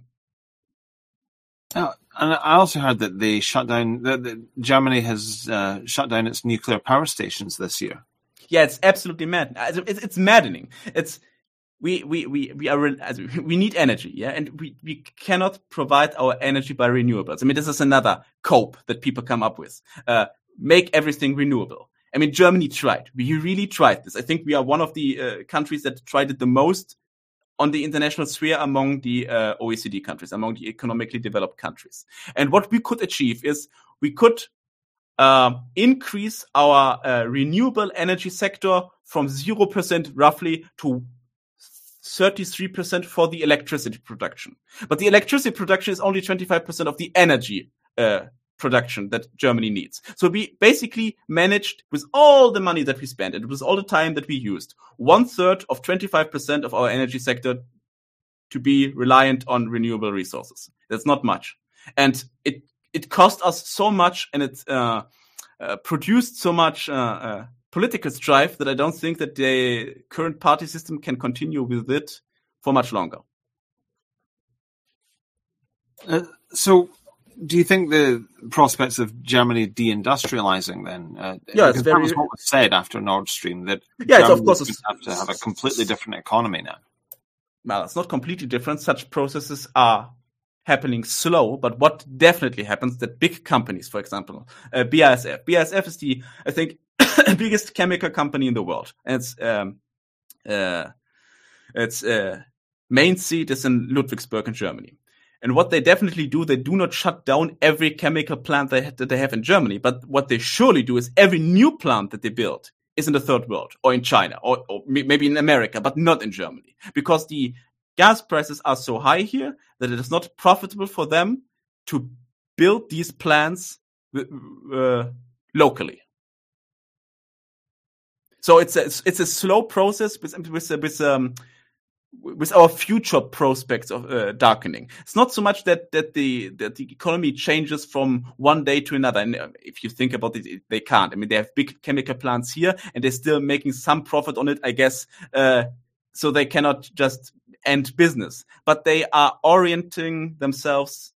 Oh, and I also heard that they shut down, that, that Germany has uh, shut down its nuclear power stations this year. Yeah, it's absolutely mad. It's, it's maddening. It's we we we we are we need energy, yeah, and we we cannot provide our energy by renewables. I mean, this is another cope that people come up with. Uh, make everything renewable. I mean, Germany tried. We really tried this. I think we are one of the uh, countries that tried it the most on the international sphere among the uh, O E C D countries, among the economically developed countries. And what we could achieve is we could Uh, increase our uh, renewable energy sector from zero percent roughly to thirty-three percent for the electricity production. But the electricity production is only twenty-five percent of the energy uh, production that Germany needs. So we basically managed, with all the money that we spent, and with all the time that we used, one third of twenty-five percent of our energy sector to be reliant on renewable resources. That's not much. And it It cost us so much, and it uh, uh, produced so much uh, uh, political strife that I don't think that the current party system can continue with it for much longer. Uh, so, do you think the prospects of Germany deindustrializing then? Uh, Yeah, it's because very- that was what was said after Nord Stream, that Yeah, it's of Germany course would it's- have to have a completely different economy now. Well, it's not completely different. Such processes are happening slow, but what definitely happens that big companies, for example, uh, B A S F. B A S F is the, I think, biggest chemical company in the world. And it's, um, uh, its uh, main seat is in Ludwigsburg in Germany. And what they definitely do, they do not shut down every chemical plant they ha- that they have in Germany. But what they surely do is every new plant that they build is in the third world or in China or, or maybe in America, but not in Germany, because the gas prices are so high here that it is not profitable for them to build these plants uh, locally. So it's a, it's a slow process with with with um with our future prospects of uh, darkening. It's not so much that that the that the economy changes from one day to another. And if you think about it, they can't. I mean, they have big chemical plants here, and they're still making some profit on it, I guess. Uh, so they cannot just end business, but they are orienting themselves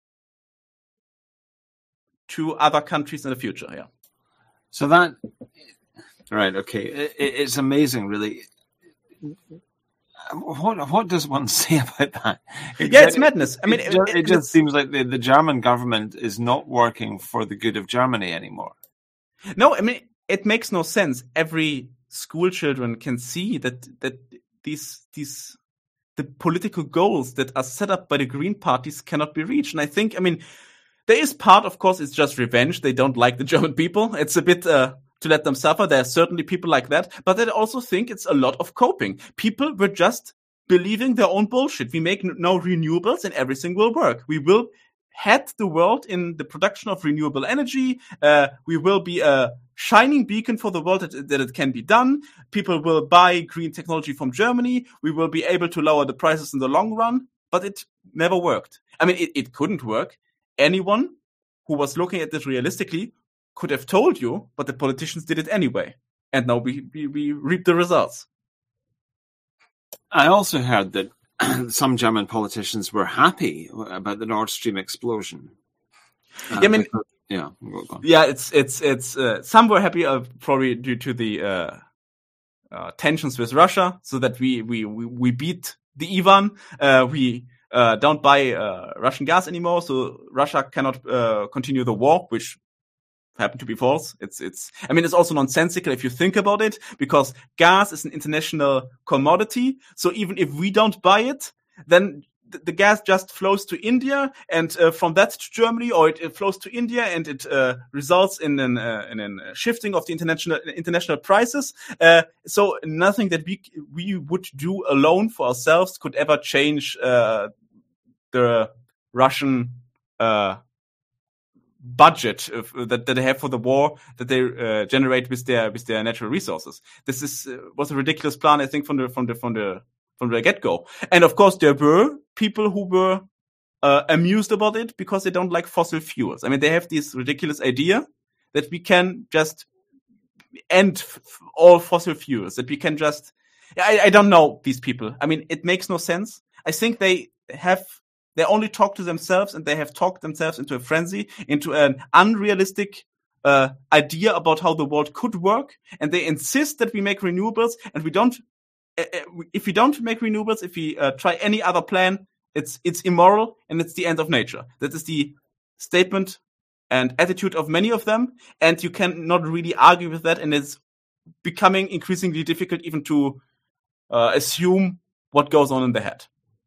to other countries in the future. Yeah. So that, right, okay, it, it's amazing, really. what what does one say about that? Exactly. Yeah, it's madness. I mean, it, it, just, it just seems like the, the German government is not working for the good of Germany anymore. No, I mean, it makes no sense. Every school children can see that that these these the political goals that are set up by the Green parties cannot be reached. And I think, I mean, there is part, of course, it's just revenge. They don't like the German people. It's a bit uh, to let them suffer. There are certainly people like that. But I also think it's a lot of coping. People were just believing their own bullshit. We make no renewables and everything will work. We will head the world in the production of renewable energy. Uh, we will be a shining beacon for the world that, that it can be done. People will buy green technology from Germany. We will be able to lower the prices in the long run. But it never worked. I mean, it, it couldn't work. Anyone who was looking at this realistically could have told you, but the politicians did it anyway. And now we, we, we reap the results. I also heard that some German politicians were happy about the Nord Stream explosion. Uh, yeah, I mean, because, yeah, go on. yeah, it's it's it's uh, some were happy, uh, probably due to the uh, uh, tensions with Russia, so that we we we, we beat the Ivan. Uh, we uh, don't buy uh, Russian gas anymore, so Russia cannot uh, continue the war, which happened to be false. It's, it's, I mean, it's also nonsensical if you think about it, because gas is an international commodity. So even if we don't buy it, then th- the gas just flows to India, and uh, from that to Germany, or it, it flows to India, and it uh, results in an, uh, in an shifting of the international international prices. Uh, so nothing that we we would do alone for ourselves could ever change uh, the Russian uh budget of, that, that they have for the war that they uh, generate with their with their natural resources. This is uh, was a ridiculous plan, I think, from the from the from the from the get go. And of course, there were people who were uh, amused about it because they don't like fossil fuels. I mean, they have this ridiculous idea that we can just end f- all fossil fuels. That we can just I, I don't know these people. I mean, it makes no sense. I think they have. They only talk to themselves, and they have talked themselves into a frenzy, into an unrealistic uh, idea about how the world could work. And they insist that we make renewables, and we don't. Uh, if we don't make renewables, if we uh, try any other plan, it's it's immoral and it's the end of nature. That is the statement and attitude of many of them, and you cannot really argue with that. And it's becoming increasingly difficult even to uh, assume what goes on in their head.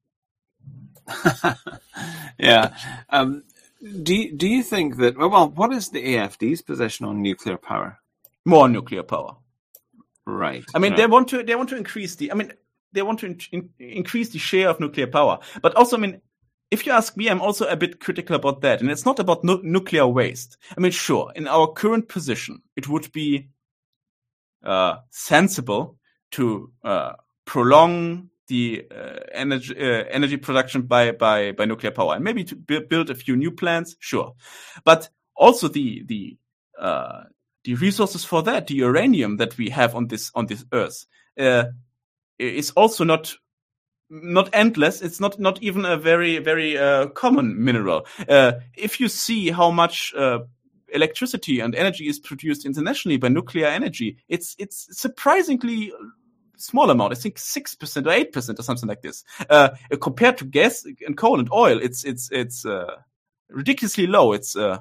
yeah. Um, do you, do you think that, well, what is the A F D's position on nuclear power? More nuclear power. Right. I mean, right. they want to, they want to increase the, I mean, they want to in, in, increase the share of nuclear power. But also, I mean, if you ask me, I'm also a bit critical about that. And it's not about nu- nuclear waste. I mean, sure, in our current position, it would be uh, sensible to uh, prolong the uh, energy uh, energy production by by by nuclear power, and maybe to b- build a few new plants, sure, but also the the uh, the resources for that, the uranium that we have on this on this Earth, uh, is also not not endless. It's not not even a very very uh, common mineral. Uh, if you see how much uh, electricity and energy is produced internationally by nuclear energy, it's it's surprisingly small amount. I think six percent or eight percent or something like this. Uh, compared to gas and coal and oil, it's it's it's uh, ridiculously low. It's uh,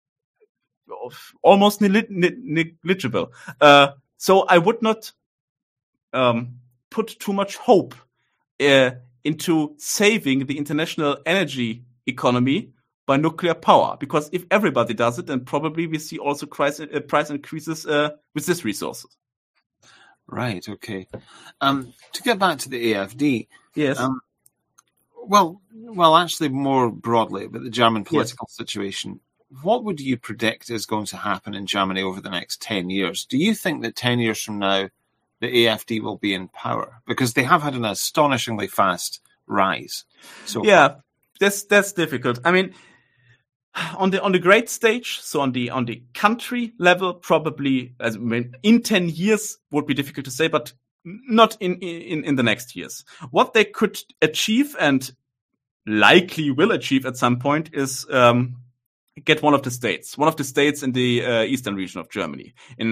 almost negligible. Uh, so I would not um, put too much hope uh, into saving the international energy economy by nuclear power, because if everybody does it, then probably we see also price, uh, price increases uh, with these resources. Right. Okay. Um, to get back to the A F D, yes. Um, well, well, actually, more broadly about the German political yes. situation, what would you predict is going to happen in Germany over the next ten years? Do you think that ten years from now, the A F D will be in power? Because they have had an astonishingly fast rise. So yeah, far. that's that's difficult. I mean, on the on the great stage, so on the on the country level, probably as in ten years would be difficult to say, but not in in in the next years. What they could achieve and likely will achieve at some point is um, get one of the states, one of the states in the uh, eastern region of Germany. In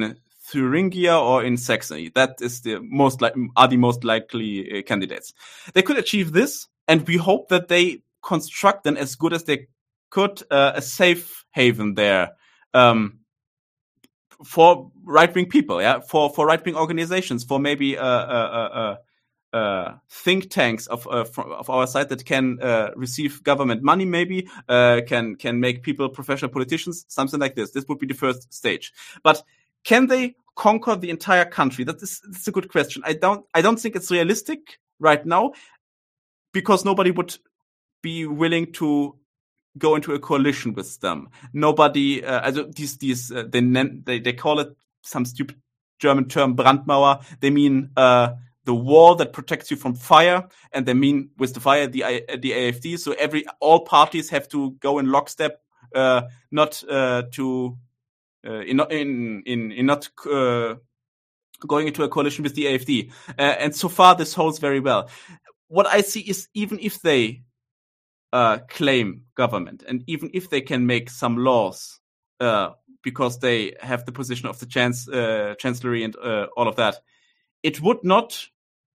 Thuringia or in Saxony. That is the most li- are the most likely uh, candidates. They could achieve this, and we hope that they construct then as good as they could uh, a safe haven there um, for right-wing people, yeah, for for right-wing organizations, for maybe uh, uh, uh, uh, think tanks of uh, from, of our side that can uh, receive government money, maybe uh, can can make people professional politicians, something like this. This would be the first stage. But can they conquer the entire country? That is that's a good question. I don't I don't think it's realistic right now, because nobody would be willing to go into a coalition with them. Nobody, uh, also these, these, uh, they, they, they call it some stupid German term, Brandmauer. They mean, uh, the wall that protects you from fire. And they mean with the fire, the, the A F D. So every, all parties have to go in lockstep, uh, not, uh, to, uh, in, in, in, in not, uh, going into a coalition with the A F D. Uh, and so far this holds very well. What I see is even if they, Uh, claim government, and even if they can make some laws uh, because they have the position of the chance, uh, chancellery and uh, all of that, it would not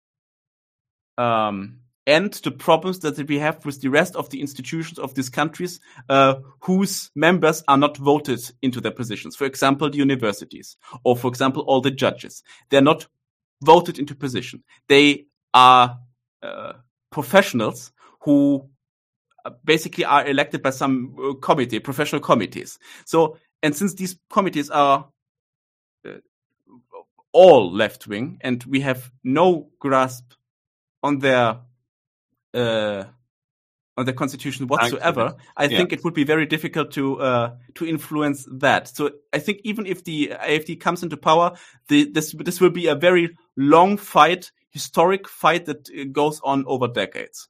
um, end the problems that we have with the rest of the institutions of these countries uh, whose members are not voted into their positions. For example, the universities, or for example, all the judges. They're not voted into position. They are uh, professionals who basically are elected by some uh, committee, professional committees. So, and since these committees are uh, all left-wing, and we have no grasp on their uh, on their constitution whatsoever, I yeah. think it would be very difficult to uh, to influence that. So, I think even if the A F D comes into power, the, this this will be a very long fight, historic fight that goes on over decades.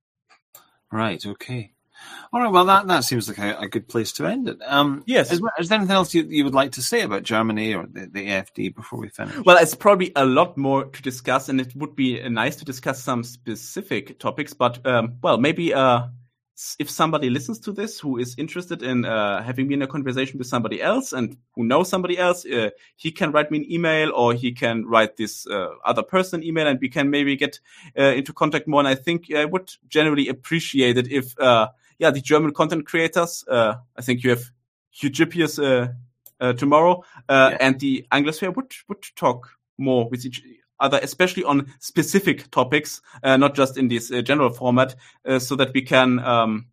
Right. Okay. All right. Well, that, that seems like a, a good place to end it. Um, yes. Is, is there anything else you, you would like to say about Germany or the, the A F D before we finish? Well, it's probably a lot more to discuss, and it would be nice to discuss some specific topics. But um, well, maybe uh, if somebody listens to this who is interested in uh, having me in a conversation with somebody else and who knows somebody else, uh, he can write me an email, or he can write this uh, other person an email, and we can maybe get uh, into contact more. And I think I would generally appreciate it if, uh, yeah, the German content creators, uh, I think you have Eugippius uh, uh, tomorrow, uh, yeah. and the Anglosphere would, would talk more with each other, especially on specific topics, uh, not just in this uh, general format, uh, so that we can um,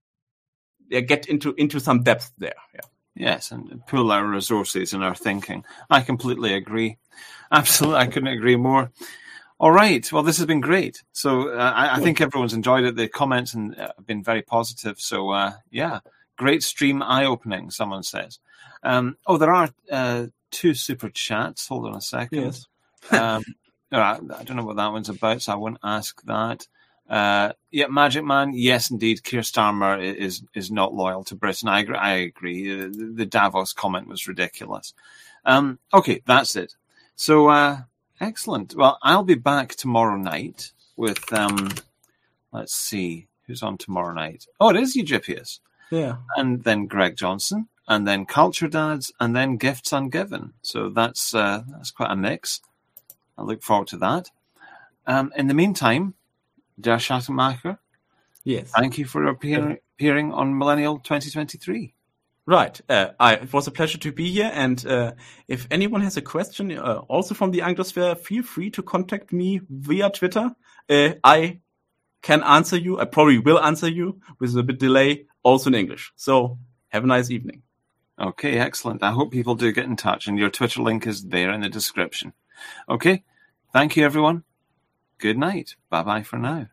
yeah, get into into some depth there. Yeah. Yes, and pool our resources and our thinking. I completely agree. Absolutely, I couldn't agree more. All right, well, this has been great. So uh, I, I think everyone's enjoyed it. The comments and uh, have been very positive. So uh, yeah, great stream, eye-opening, someone says. Um, oh, there are uh, two super chats. Hold on a second. Yes. um, I don't know what that one's about, so I won't ask that. Uh, yeah, Magic Man, yes, indeed. Keir Starmer is is not loyal to Britain. I agree. I agree. The, the Davos comment was ridiculous. Um, okay, that's it. So, uh, excellent. Well, I'll be back tomorrow night with, um, let's see, who's on tomorrow night? Oh, it is Eugippius. Yeah. And then Greg Johnson, and then Culture Dads, and then Gifts Ungiven. So that's uh, that's quite a mix. I look forward to that. Um, in the meantime, Der Schattenmacher, yes, thank you for appear- appearing on Millennial twenty twenty-three. Right. Uh, I, it was a pleasure to be here. And uh, if anyone has a question, uh, also from the Anglosphere, feel free to contact me via Twitter. Uh, I can answer you. I probably will answer you with a bit delay, also in English. So have a nice evening. Okay, excellent. I hope people do get in touch, and your Twitter link is there in the description. Okay, thank you, everyone. Good night. Bye-bye for now.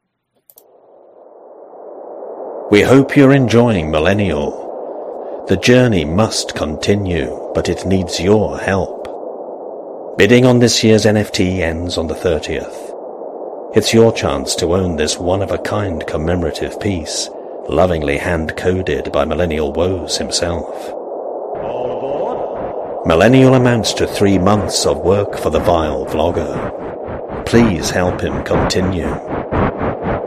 We hope you're enjoying Millennial. The journey must continue, but it needs your help. Bidding on this year's N F T ends on the thirtieth. It's your chance to own this one-of-a-kind commemorative piece, lovingly hand-coded by Millennial Woes himself. Millennial amounts to three months of work for the vile vlogger. Please help him continue.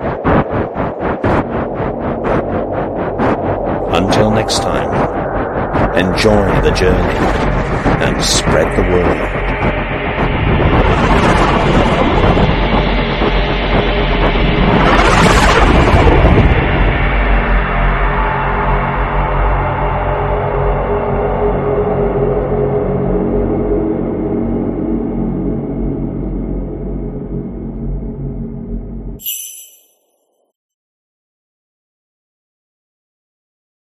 Until next time, Enjoy the journey and spread the word.